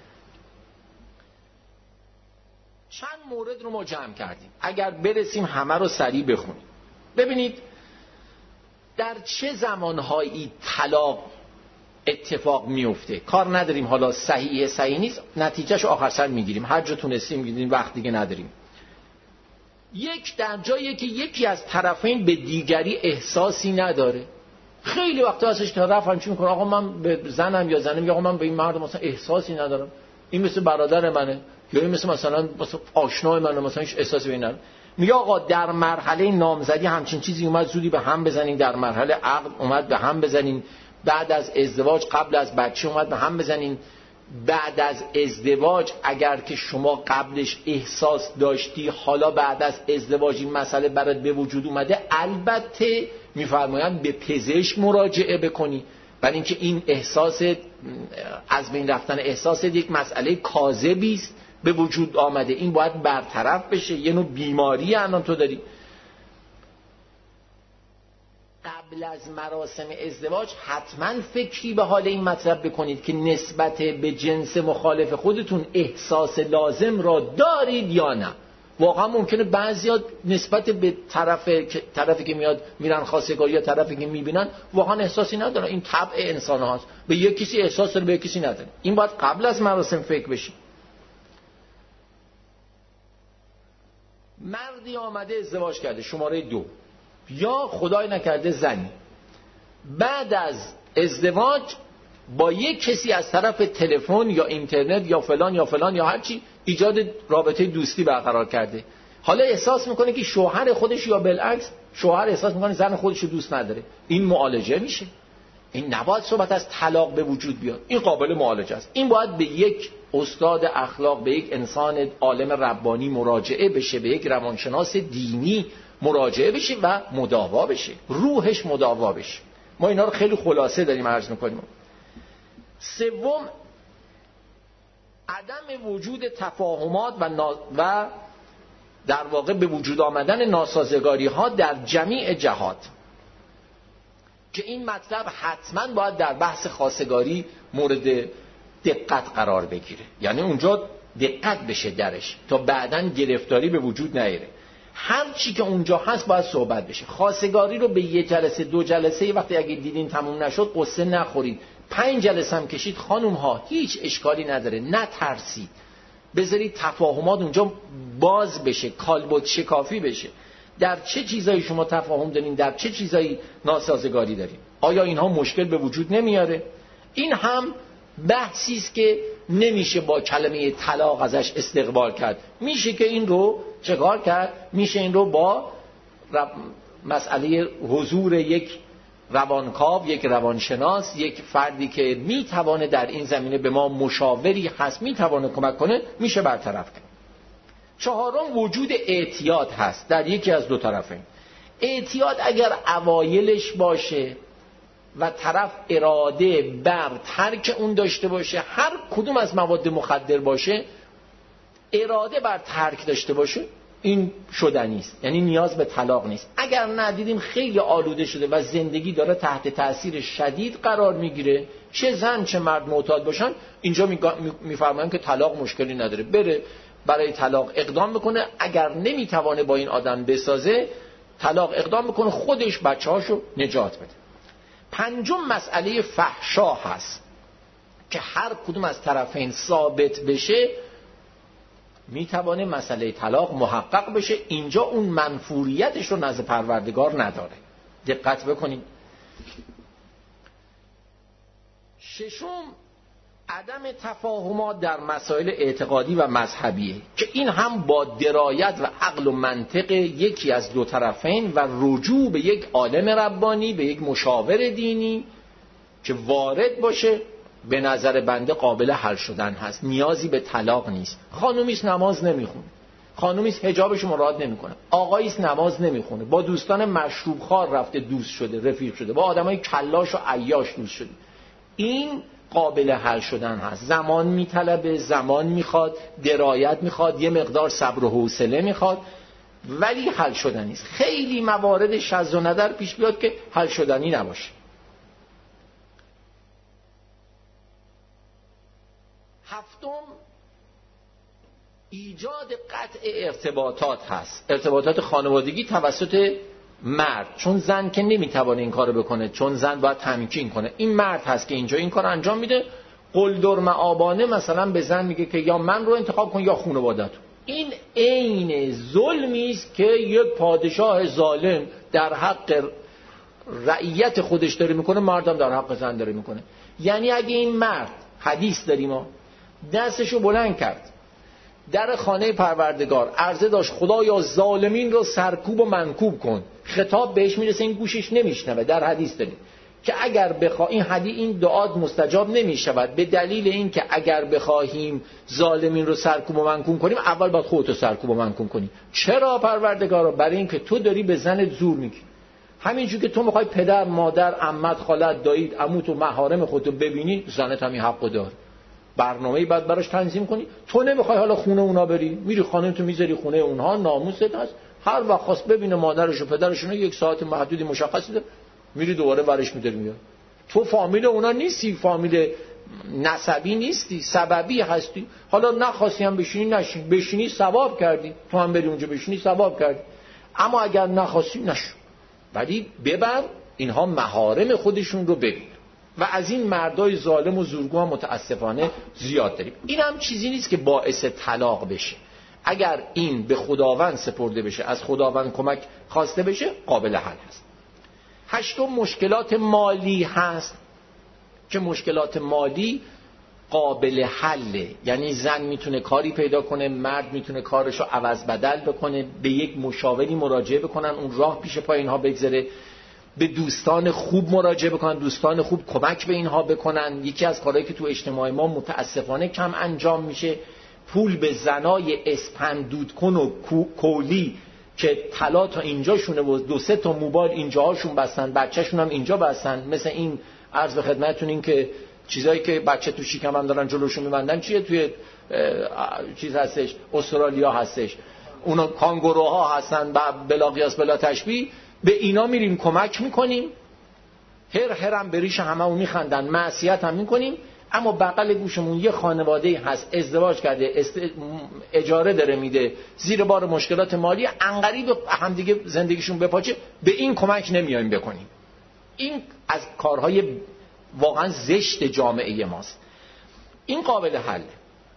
چند مورد رو ما جمع کردیم، اگر برسیم همه رو سریع بخونیم. ببینید در چه زمانهایی طلاق اتفاق میفته. کار نداریم حالا صحیحه صحیح نیست، نتیجهش آخر سر میگیریم، هر جا تونستیم میگیریم، وقت دیگه نداریم. یک، در جایی که یکی از طرفین به دیگری احساسی نداره. خیلی وقتا هستش طرف هم چی میکنه، آقا من به زنم یا زنم، یا آقا من به این مرد مثلا احساسی ندارم، این مثل برادر منه، یا این مثل مثلا مثلا آشنای منه، مثلا هیچ احساسی به این ندارم. میگه آقا در مرحله نامزدی همچین چیزی اومد، زودی به هم بزنین. در مرحله عقد اومد به هم بزنین. بعد از ازدواج، قبل از بچه اومد به هم بزنین. بعد از ازدواج اگر که شما قبلش احساس داشتی، حالا بعد از ازدواج این مسئله برات به وجود اومده، البته میفرمایند به پزشک مراجعه بکنی، برای اینکه این احساس از بین رفتن احساس یک مسئله کاذبی است به وجود آمده، این باید برطرف بشه، یه نوع بیماری الان تو داری. قبل از مراسم ازدواج حتما فکری به حال این مطلب بکنید که نسبت به جنس مخالف خودتون احساس لازم را دارید یا نه. واقعا ممکنه بعضیا نسبت به طرف طرفی که میاد میرن خواستگاری یا طرفی که میبینن واقعا احساسی ندارن، این طبع انسان هاست، به یک کسی احساس داره به یک کسی نداره. این باید قبل از مراسم فکر بشه. مردی آمده ازدواج کرده، شماره دو، یا خدای نکرده زنی، بعد از ازدواج با یک کسی از طرف تلفن یا اینترنت یا فلان یا فلان یا هرچی ایجاد رابطه دوستی برقرار کرده. حالا احساس میکنه که شوهر خودش، یا بالعکس شوهر احساس میکنه زن خودش رو دوست نداره. این معالجه میشه. این نباید صحبت از طلاق به وجود بیاد، این قابل معالجه است. این باید به یک استاد اخلاق، به یک انسان عالم ربانی مراجعه بشه، به یک روانشناس دینی مراجعه بشه و مداوا بشه، روحش مداوا بشه. ما اینا رو خیلی خلاصه داریم عرض میکنیم. سوم، عدم وجود تفاهمات و, نا... و در واقع به وجود آمدن ناسازگاری ها در جمیع جهات، که این مطلب حتما باید در بحث خواستگاری مورد دقت قرار بگیره، یعنی اونجا دقت بشه درش تا بعداً گرفتاری به وجود نیاره. هر چی که اونجا هست باید صحبت بشه. خواستگاری رو به یه جلسه دو جلسه وقتی اگه دیدین تموم نشد قصه نخورید، پنج جلسه هم کشید خانوم ها هیچ اشکالی نداره، نترسید، بذارید تفاهمات اونجا باز بشه، کالبد شکافی بشه. در چه چیزایی شما تفاهم دارین، در چه چیزایی ناسازگاری دارین، آیا اینها مشکل به وجود نمیاره؟ این هم بحثی است که نمیشه با کلمه طلاق ازش استقبال کرد. میشه که این رو چکار کرد؟ میشه این رو با مسئله حضور یک روانکاو، یک روانشناس، یک فردی که میتوانه در این زمینه به ما مشاوری هست، میتوانه کمک کنه، میشه برطرف کرد. چهارم، وجود اعتیاد هست در یکی از دو طرفین. اعتیاد اگر اوایلش باشه و طرف اراده بر ترک اون داشته باشه، هر کدوم از مواد مخدر باشه، اراده بر ترک داشته باشه، این شدنی است، یعنی نیاز به طلاق نیست. اگر ندیدیم خیلی آلوده شده و زندگی داره تحت تاثیر شدید قرار میگیره، چه زن چه مرد معتاد باشن، اینجا میفرمایند که طلاق مشکلی نداره، بره برای طلاق اقدام میکنه. اگر نمیتوانه با این آدم بسازه، طلاق اقدام میکنه، خودش بچه‌هاشو نجات بده. پنجم، مسئله فحشا هست که هر کدوم از طرفین ثابت بشه، میتوانه مسئله طلاق محقق بشه. اینجا اون منفوریتش رو نزد پروردگار نداره. دقت بکنید. ششم، عدم تفاهمات در مسائل اعتقادی و مذهبیه که این هم با درایت و عقل و منطق یکی از دو طرفین و رجوع به یک عالم ربانی، به یک مشاور دینی که وارد باشه، به نظر بنده قابل حل شدن هست. نیازی به طلاق نیست. خانومیست نماز نمیخونه، خانومیست حجابش مراعات نمیکنه، آقاییست نماز نمیخونه، با دوستان مشروب خوار رفته دوست شده، رفیق شده، با آدمای کلاش و عیاش دوست شده. این قابل حل شدن هست. زمان میطلبه، زمان میخواد، درایت میخواد، یه مقدار صبر و حوصله میخواد، ولی حل شدنی است. خیلی موارد شذ و ندر پیش بیاد که حل شدنی نباشه. هفتم، ایجاد قطع ارتباطات هست، ارتباطات خانوادگی توسط مرد، چون زن که نمیتوانه این کارو بکنه، چون زن باید تمکین کنه. این مرد هست که اینجا این کار انجام میده، قلدر معابانه مثلا به زن میگه که یا من رو انتخاب کن یا خانواده‌ت. این عین ظلمی است که یک پادشاه ظالم در حق رعیت خودش داره میکنه، مردم در حق زن داره میکنه. یعنی اگه این مرد، حدیث داریم ما، دستشو بلند کرد در خانه پروردگار، عرضه داشت خدایا ظالمین رو سرکوب و منکوب کن، خطاب بهش میرسه، این گوشش نمیشنوه. در حدیث داریم که اگر بخوا این حدیث این دعات مستجاب نمیشود به دلیل این که اگر بخواهیم ظالمین رو سرکوب و منکوب کنیم، اول باید خودتو سرکوب و منکوب کنی. چرا پروردگارا؟ برای این که تو داری به زنت زور میگی. همینجور که تو میخوای پدر، مادر، عمت، خالت، دایید، عموت و محارم خودتو ببینی، زنت هم این حقو داره. برنامه‌ای بعد براش تنظیم کنی. تو نمیخوای حالا خونه اونا بری، میری خانه تو میذاری خونه اونها، ناموست هست. هر وقت خواست ببینه مادرش و پدرشون، یک ساعت محدودی مشخصی داره، میری دوباره برش میداری میاد. تو فامیل اونا نیستی، فامیل نسبی نیستی، سببی هستی. حالا نخواستی هم بشینی، نشین، بشینی ثواب کردی، تو هم بری اونجا بشینی ثواب کردی. اما اگر نخواستی نشو، ولی ببر اینها محارم خودشون رو ببین. و از این مردای ظالم و زورگو هم متاسفانه زیاد داریم. این هم چیزی نیست که باعث طلاق بشه. اگر این به خداوند سپرده بشه، از خداوند کمک خواسته بشه، قابل حل هست. هشتم، مشکلات مالی هست که مشکلات مالی قابل حله. یعنی زن میتونه کاری پیدا کنه، مرد میتونه کارشو عوض بدل بکنه، به یک مشاوری مراجعه بکنن، اون راه پیش پای اینها بگذره، به دوستان خوب مراجعه بکنن، دوستان خوب کمک به اینها بکنن. یکی از کارهایی که تو اجتماع ما متاسفانه کم انجام میشه، پول به زنای اسپندود کن و کولی که طلا تا اینجاشونه و دو سه تا موبایل اینجاهاشون بستن، بچه‌شون هم اینجا بستن. مثل این عرض به خدمتتون این که چیزایی که بچه تو شکم هم دارن جلوشون میبندن، چیه توی چیز هستش، استرالیا هستش، اونا کانگوروها هستن، بلا قیاس بلا تشبیه. به اینا میریم کمک میکنیم، هر هرم بریش همه اون میخندن، معصیت هم میکنیم. اما بغل گوشمون یه خانواده هست ازدواج کرده، است... اجاره داره میده، زیر بار مشکلات مالی، انقریب همدیگه زندگیشون بپاچه، به این کمک نمیایم بکنیم. این از کارهای واقعا زشت جامعه ماست. این قابل حله.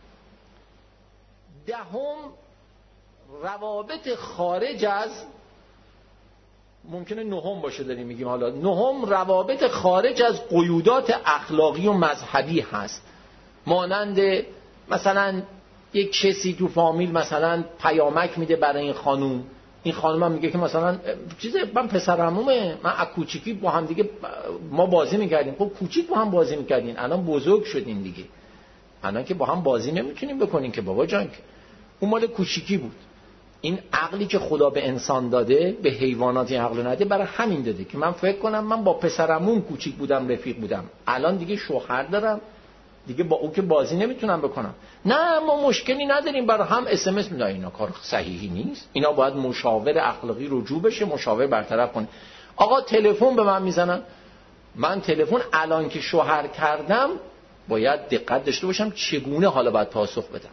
دهم، روابط خارج از، ممکنه نهم باشه داریم میگیم حالا، نهم روابط خارج از قیودات اخلاقی و مذهبی هست. مانند مثلا یک کسی تو فامیل مثلا پیامک میده برای این خانوم، این خانوم هم میگه که مثلا چیزه، من پسرعمومه، من از کوچیکی با هم دیگه ما بازی میکردیم. خب کوچیک با هم بازی میکردین، الان بزرگ شدین دیگه، الان که با هم بازی نمیتونیم بکنین که بابا جان، که اون مال کوچیکی بود. این عقلی که خدا به انسان داده، به حیوانات این عقل نده، برای همین داده که من فکر کنم من با پسرعموم کوچیک بودم، رفیق بودم، الان دیگه شوهر دارم دیگه، با او که بازی نمیتونم بکنم. نه ما مشکلی نداریم، برای هم اس ام اس میدن. اینا کار صحیحی نیست. اینا باید مشاور اخلاقی رجوع بشه، مشاور برطرف کنه. آقا تلفن به من میزنن، من تلفن الان که شوهر کردم باید دقت داشته باشم چگونه حالا باید پاسخ بدم.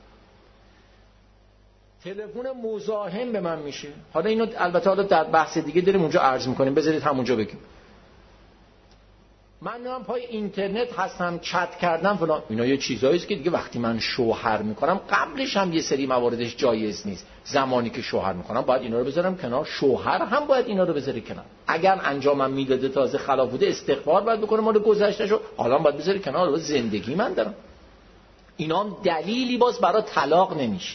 تلفن مزاحم به من میشه. حالا اینو البته حالا در بحث دیگه داریم اونجا عرض میکنیم، بذارید همونجا بگیم. من هم پای اینترنت هستم، چت کردم فلان، اینا یه چیزایی است که دیگه وقتی من شوهر میکنم قبلش هم یه سری مواردش جایز نیست. زمانی که شوهر میکنم باید اینا رو بذارم کنار، شوهر هم باید اینا رو بذاره کنار. اگر انجامم میداده تازه خلاف بوده استغفار باید بکنم، مال گذشتهشو حالا باید بذاره کنار، زندگی من دارم. اینا هم دلیلی باز برای طلاق نمیشه.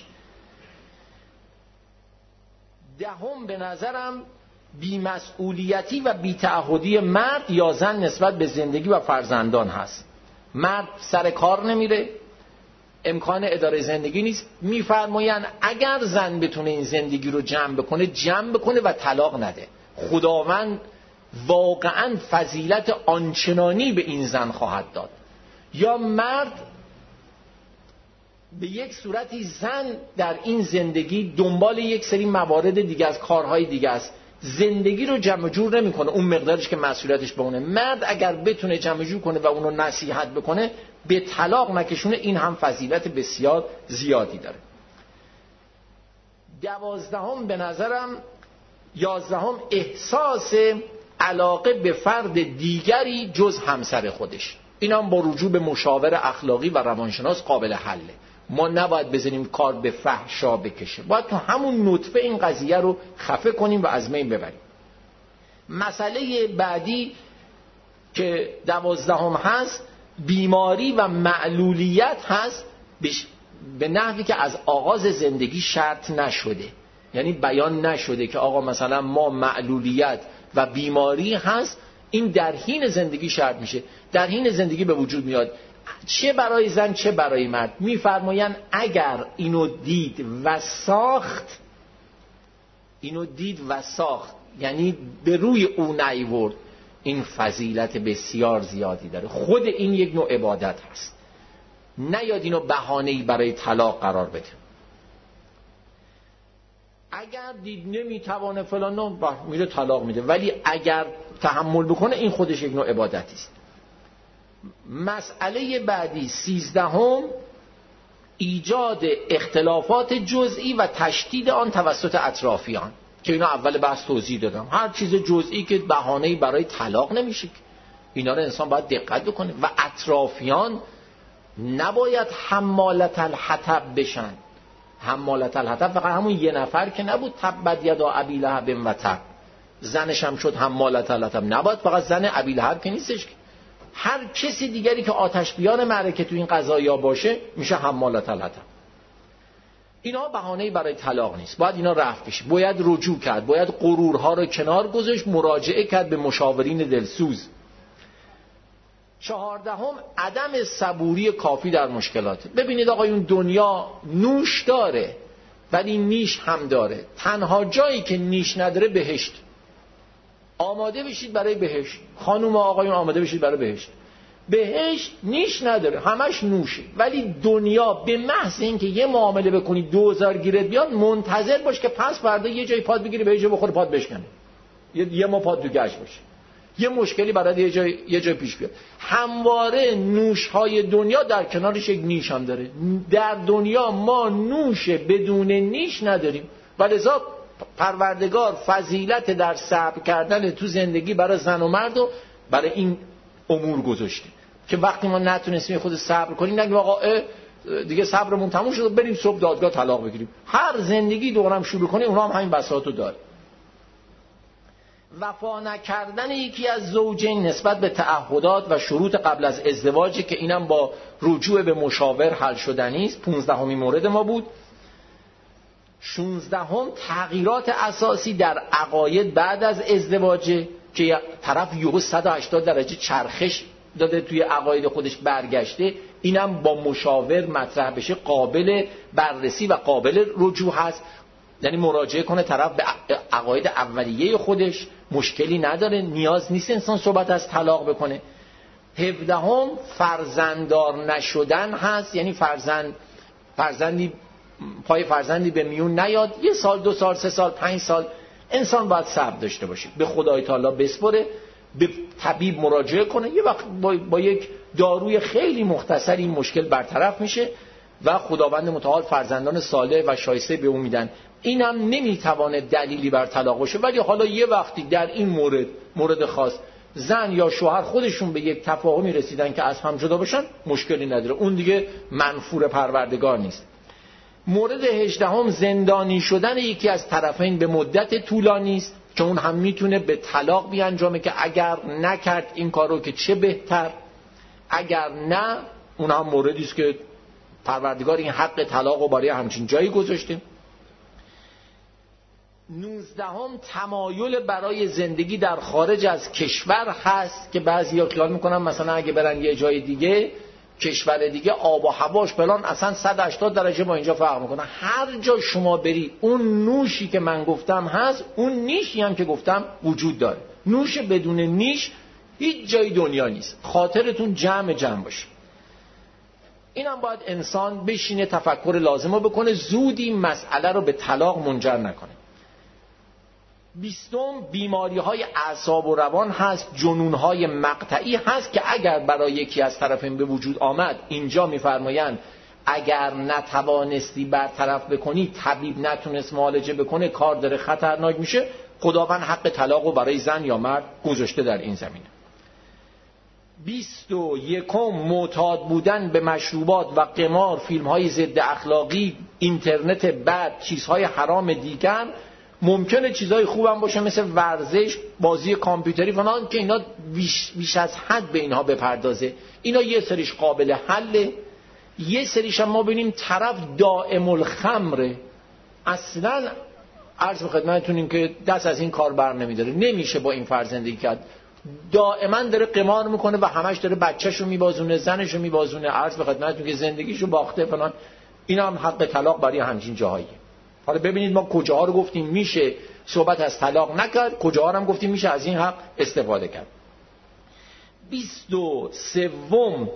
دهم به نظرم بی‌مسئولیتی و بی‌تعهدی مرد یا زن نسبت به زندگی و فرزندان هست. مرد سر کار نمیره، امکان اداره زندگی نیست، میفرمایند اگر زن بتونه این زندگی رو جمع بکنه جمع بکنه و طلاق نده. خداوند واقعا فضیلت آنچنانی به این زن خواهد داد. یا مرد به یک صورتی، زن در این زندگی دنبال یک سری موارد دیگه از کارهای دیگه است، زندگی رو جمع جور نمیکنه اون مقدارش که مسئولیتش به اونه. مرد اگر بتونه جمع جور کنه و اونو نصیحت بکنه به طلاق نکشونه، این هم فضیلت بسیار زیادی داره. دوازدهم به نظرم یازدهم احساس علاقه به فرد دیگری جز همسر خودش. این هم با رجوع به مشاور اخلاقی و روانشناس قابل حله. ما نباید بزنیم کار به فحشا بکشه، باید تو همون نطفه این قضیه رو خفه کنیم و از بین ببریم. مسئله بعدی که دوازدهم هست بیماری و معلولیت هست، به نحوی که از آغاز زندگی شرط نشده، یعنی بیان نشده که آقا مثلا ما معلولیت و بیماری هست، این در حین زندگی شرط میشه، در حین زندگی به وجود میاد، چه برای زن چه برای مرد. میفرمایند اگر اینو دید و ساخت، اینو دید و ساخت یعنی به روی او نیورد، این فضیلت بسیار زیادی داره. خود این یک نوع عبادت هست. نیاد اینو بهانه‌ای برای طلاق قرار بده. اگر دید نمیتوانه فلان نوع میره طلاق میده، ولی اگر تحمل بکنه این خودش یک نوع عبادتی است. مسئله بعدی سیزدهم ایجاد اختلافات جزئی و تشدید آن توسط اطرافیان، که اینا اول بحث توضیح دادم. هر چیز جزئی که بهانه‌ای برای طلاق نمیشه، اینا رو انسان باید دقت بکنه. و اطرافیان نباید حمالت الحطب بشن. حمالت الحطب فقط همون یه نفر که نبود، تبت یدا ابی لهب و تب، زنش هم شد حمالت الحطب. نباید فقط زن ابی لهب که نیستش، هر کسی دیگری که آتش بیان معرکه تو این قضایا باشه میشه حمالت الحطب. اینا بهانه‌ای برای طلاق نیست، باید اینا رفع بشه، باید رجوع کرد، باید غرورها رو کنار گذاشت، مراجعه کرد به مشاورین دلسوز. چهاردهم عدم صبوری کافی در مشکلات. ببینید آقایون، دنیا نوش داره ولی نیش هم داره. تنها جایی که نیش نداره بهشت. آماده بشید برای بهشت، خانوم و آقایون آماده بشید برای بهشت. بهشت نیش نداره، همش نوشه. ولی دنیا به محض اینکه یه معامله بکنی دوزار گیرت بیاد، منتظر باش که پس فردا یه جای پاد بگیری، به یه جای بخوره پاد بشکنه، یه یه ما پاد تو گشت باشه، یه مشکلی برای یه جای یه جای پیش بیاد. همواره نوش‌های دنیا در کنارش یک نیش هم داره. در دنیا ما نوش بدون نیش نداریم، ولذا پروردگار فضیلت در صبر کردن تو زندگی برای زن و مرد و برای این امور گذاشته که وقتی ما نتونستیم خود صبر کنیم نگیم آقا دیگه صبرمون تموم شد بریم صبح دادگاه طلاق بگیریم. هر زندگی دورم شروع کنه اونها هم همین بساطو داره. وفا نکردن یکی از زوجین نسبت به تعهدات و شروط قبل از ازدواج، که اینم با رجوع به مشاور حل شدنی است. پانزدهمین مورد ما بود. شانزدهم تغییرات اساسی در عقاید بعد از ازدواج، که طرف یهو صد و هشتاد درجه چرخش داده توی عقاید خودش برگشته، اینم با مشاور مطرح بشه قابل بررسی و قابل رجوع هست. یعنی مراجعه کنه طرف به عقاید اولیه خودش، مشکلی نداره، نیاز نیست انسان صحبت از طلاق بکنه. هفدهم فرزنددار نشدن هست، یعنی فرزند فرزندی پای فرزندی به میون نیاد، یه سال دو سال سه سال پنج سال انسان باید صبر داشته باشه، به خدای تعالی بسپره، به طبیب مراجعه کنه، یه وقت با, با یک داروی خیلی مختصر این مشکل برطرف میشه و خداوند متعال فرزندان صالح و شایسته به اون میدن. اینم نمیتوانه دلیلی بر طلاق باشه، ولی حالا یه وقتی در این مورد مورد خاص زن یا شوهر خودشون به یک تفاهمی رسیدن که از هم جدا بشن، مشکلی نداره، اون دیگه منفور پروردگار نیست. مورد هجدهم زندانی شدن یکی از طرفین به مدت طولانی است که اون هم میتونه به طلاق بیانجامه که اگر نکرد این کارو که چه بهتر، اگر نه اون هم موردی است که پروردگار این حق طلاق رو برای همچین جایی گذاشته. نوزدهم تمایل برای زندگی در خارج از کشور هست که بعضیا خیال میکنن مثلا اگه برن یه جای دیگه، کشور دیگه، آب و هواش فلان اصلا صد و هشتاد درجه با اینجا فرق میکنه. هر جا شما بری اون نوشی که من گفتم هست، اون نیشی هم که گفتم وجود داره. نوش بدون نیش هیچ جای دنیا نیست. خاطرتون جمع جمع باشه. اینم باید انسان بشینه تفکر لازم رو بکنه، زودی مسئله رو به طلاق منجر نکنه. بیستم بیماری های اعصاب و روان هست، جنون های مقطعی هست که اگر برای یکی از طرفین به وجود آمد، اینجا میفرمایند اگر نتوانستی برطرف بکنی، طبیب نتونست معالجه بکنه، کار داره خطرناک میشه، خداوند حق طلاق رو برای زن یا مرد گذاشته در این زمینه. بیست و یکم معتاد بودن به مشروبات و قمار، فیلم های ضد اخلاقی، اینترنت بد، چیزهای حرام دیگر. ممکنه چیزهای خوبم باشه مثل ورزش، بازی کامپیوتری فلان که اینا بیش, بیش از حد به اینها بپردازه. اینا یه سریش قابل حله، یه سریش هم ما ببینیم طرف دائم الخمره، اصلا عرض به خدمتتون که دست از این کار بر نمیداره، نمیشه با این فرد زندگی کرد. دائما داره قمار میکنه و همش داره بچه‌شو میبازونه، زنشو میبازونه، عرض به خدمتتون که زندگیشو باخته فلان. اینا هم حق طلاق برای همچین جاهاییه. حالا ببینید ما کجاها رو گفتیم میشه صحبت از طلاق نکرد، کجاها هم گفتیم میشه از این حق استفاده کرد. بیست و سوم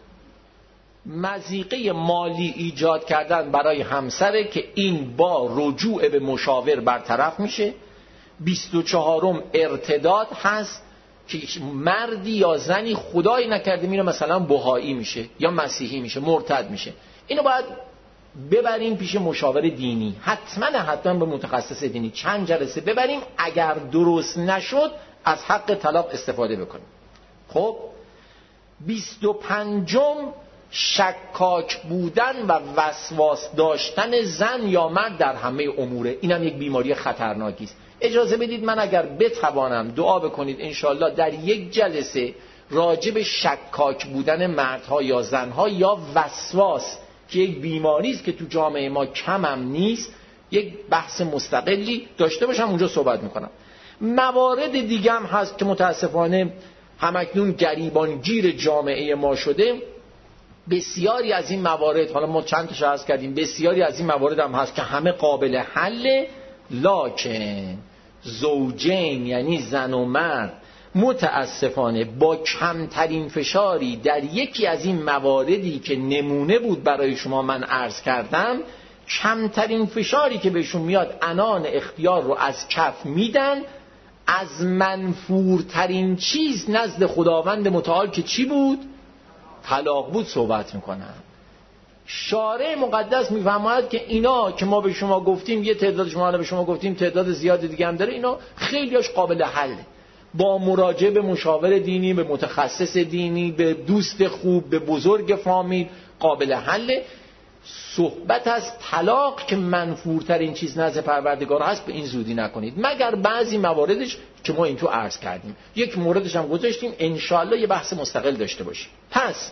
مضیقه مالی ایجاد کردن برای همسره که این با رجوع به مشاور برطرف میشه. بیست و چهارم ارتداد هست که مردی یا زنی خدایی نکرده میره مثلا بهایی میشه یا مسیحی میشه، مرتد میشه. اینو باید ببریم پیش مشاور دینی، حتما حتما به متخصص دینی چند جلسه ببریم، اگر درست نشد از حق طلاق استفاده بکنیم. خب بیست و پنجم شکاک بودن و وسواس داشتن زن یا مرد در همه اموره. اینم یک بیماری خطرناکی است. اجازه بدید من اگر بتوانم دعا بکنید انشالله در یک جلسه راجع به شکاک بودن مردها یا زنها یا وسواس که یک بیماری است که تو جامعه ما کم هم نیست، یک بحث مستقلی داشته باشم، اونجا صحبت میکنم. موارد دیگه هم هست که متاسفانه همکنون گریبانگیر جامعه ما شده. بسیاری از این موارد، حالا ما چند تاشو عرض کردیم، بسیاری از این موارد هم هست که همه قابل حل، لکن زوجین یعنی زن و مرد متاسفانه با کمترین فشاری در یکی از این مواردی که نمونه بود برای شما من عرض کردم، کمترین فشاری که بهشون میاد عنان اختیار رو از کف میدن، از منفورترین چیز نزد خداوند متعال که چی بود؟ طلاق بود صحبت میکنن. شارع مقدس میفرماید که اینا که ما به شما گفتیم، یه تعداد شما به شما گفتیم، تعداد زیاد دیگه هم داره، اینا خیلیاش قابل حله. با مراجعه به مشاور دینی، به متخصص دینی، به دوست خوب، به بزرگ فامیل قابل حله. صحبت از طلاق که منفورترین چیز نزد پروردگار هست به این زودی نکنید، مگر بعضی مواردش که ما این تو عرض کردیم. یک موردش هم گذاشتیم، انشاءالله یه بحث مستقل داشته باشیم. پس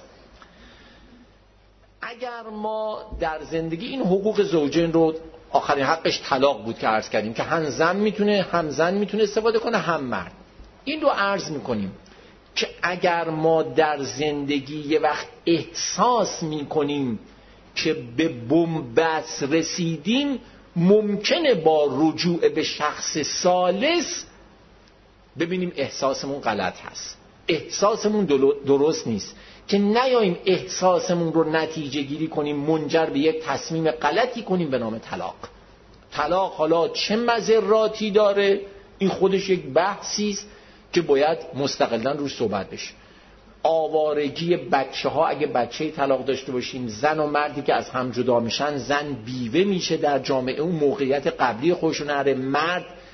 اگر ما در زندگی این حقوق زوجین رو، آخرین حقش طلاق بود که عرض کردیم که هم زن میتونه هم زن میتونه استفاده کنه هم مرد، این رو عرض میکنیم که اگر ما در زندگی یه وقت احساس میکنیم که به بنبست رسیدیم، ممکنه با رجوع به شخص ثالث ببینیم احساسمون غلط هست، احساسمون درست نیست، که نیاییم احساسمون رو نتیجه گیری کنیم منجر به یک تصمیم غلطی کنیم به نام طلاق. طلاق حالا چه مضراتی داره، این خودش یک بحثی است که باید مستقلاً روش صحبت بشه. آوارگی بچه ها، اگه بچه طلاق داشته باشیم، زن و مردی که از هم جدا میشن، زن بیوه میشه در جامعه، اون موقعیت قبلی خودشو نره، مرد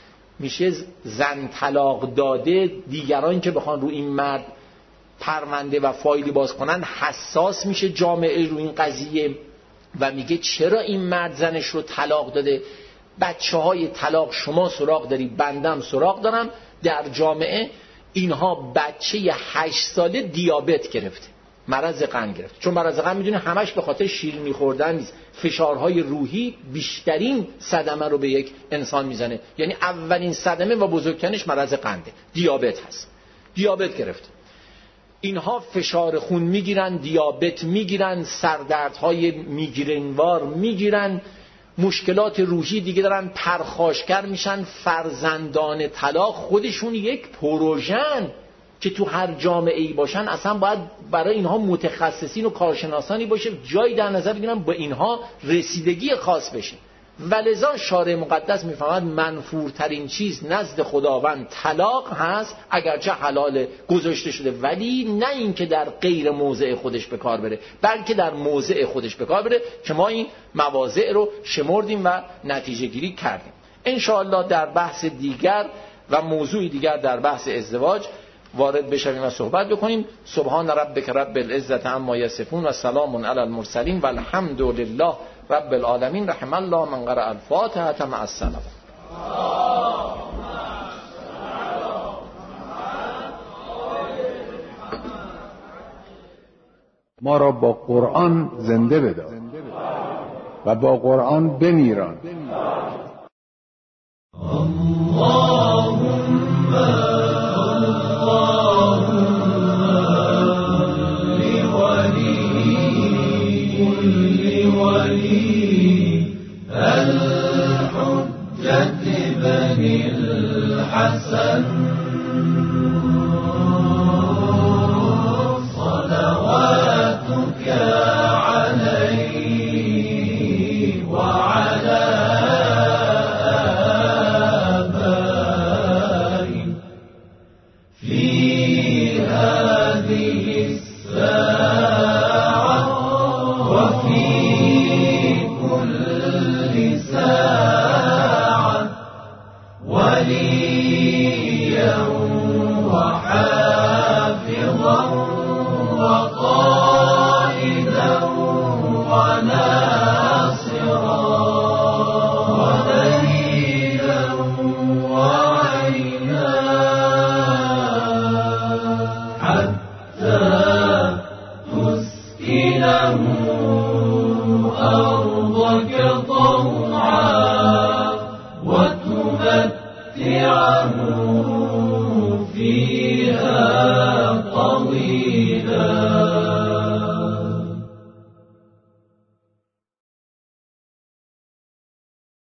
میشه زن طلاق داده، دیگران که بخوان رو این مرد پرونده و فایلی باز کنن حساس میشه جامعه رو این قضیه و میگه چرا این مرد زنش رو طلاق داده؟ بچه های طلاق شما سراغ داری، بندم سراغ دارم. در جامعه اینها بچه هشت ساله دیابت گرفته، مرض قند گرفته. چون مرض قند میدونه همش به خاطر شیرینی خوردن نیست، فشارهای روحی بیشترین صدمه رو به یک انسان میزنه. یعنی اولین صدمه و بزرگترینش مرض قنده، دیابت هست. دیابت گرفته، اینها فشار خون میگیرن، دیابت میگیرن، سردردهای میگرنوار میگیرن، مشکلات روحی دیگه دارن، پرخاشگر میشن. فرزندان طلاق خودشون یک پروژن که تو هر جامعه ای باشن اصلا باید برای اینها متخصصین و کارشناسانی باشه، جایی در نظر بگیرن با اینها رسیدگی خاص بشه. ولذا شارع مقدس میفهمد منفورترین چیز نزد خداوند طلاق هست، اگرچه حلال گذاشته شده، ولی نه این که در غیر موضع خودش به کار بره، بلکه در موضع خودش به کار بره، که ما این مواضع رو شمردیم و نتیجه گیری کردیم. انشاءالله در بحث دیگر و موضوع دیگر در بحث ازدواج وارد بشویم و صحبت بکنیم. سبحان ربک رب العزة عما یصفون و سلام علی المرسلین و الحمد لله رب العالمین. رحم الله من قرأ الفاتحة مع السلام. ما را با قرآن زنده بدار و با قرآن بمیران. الحجة بن الحسن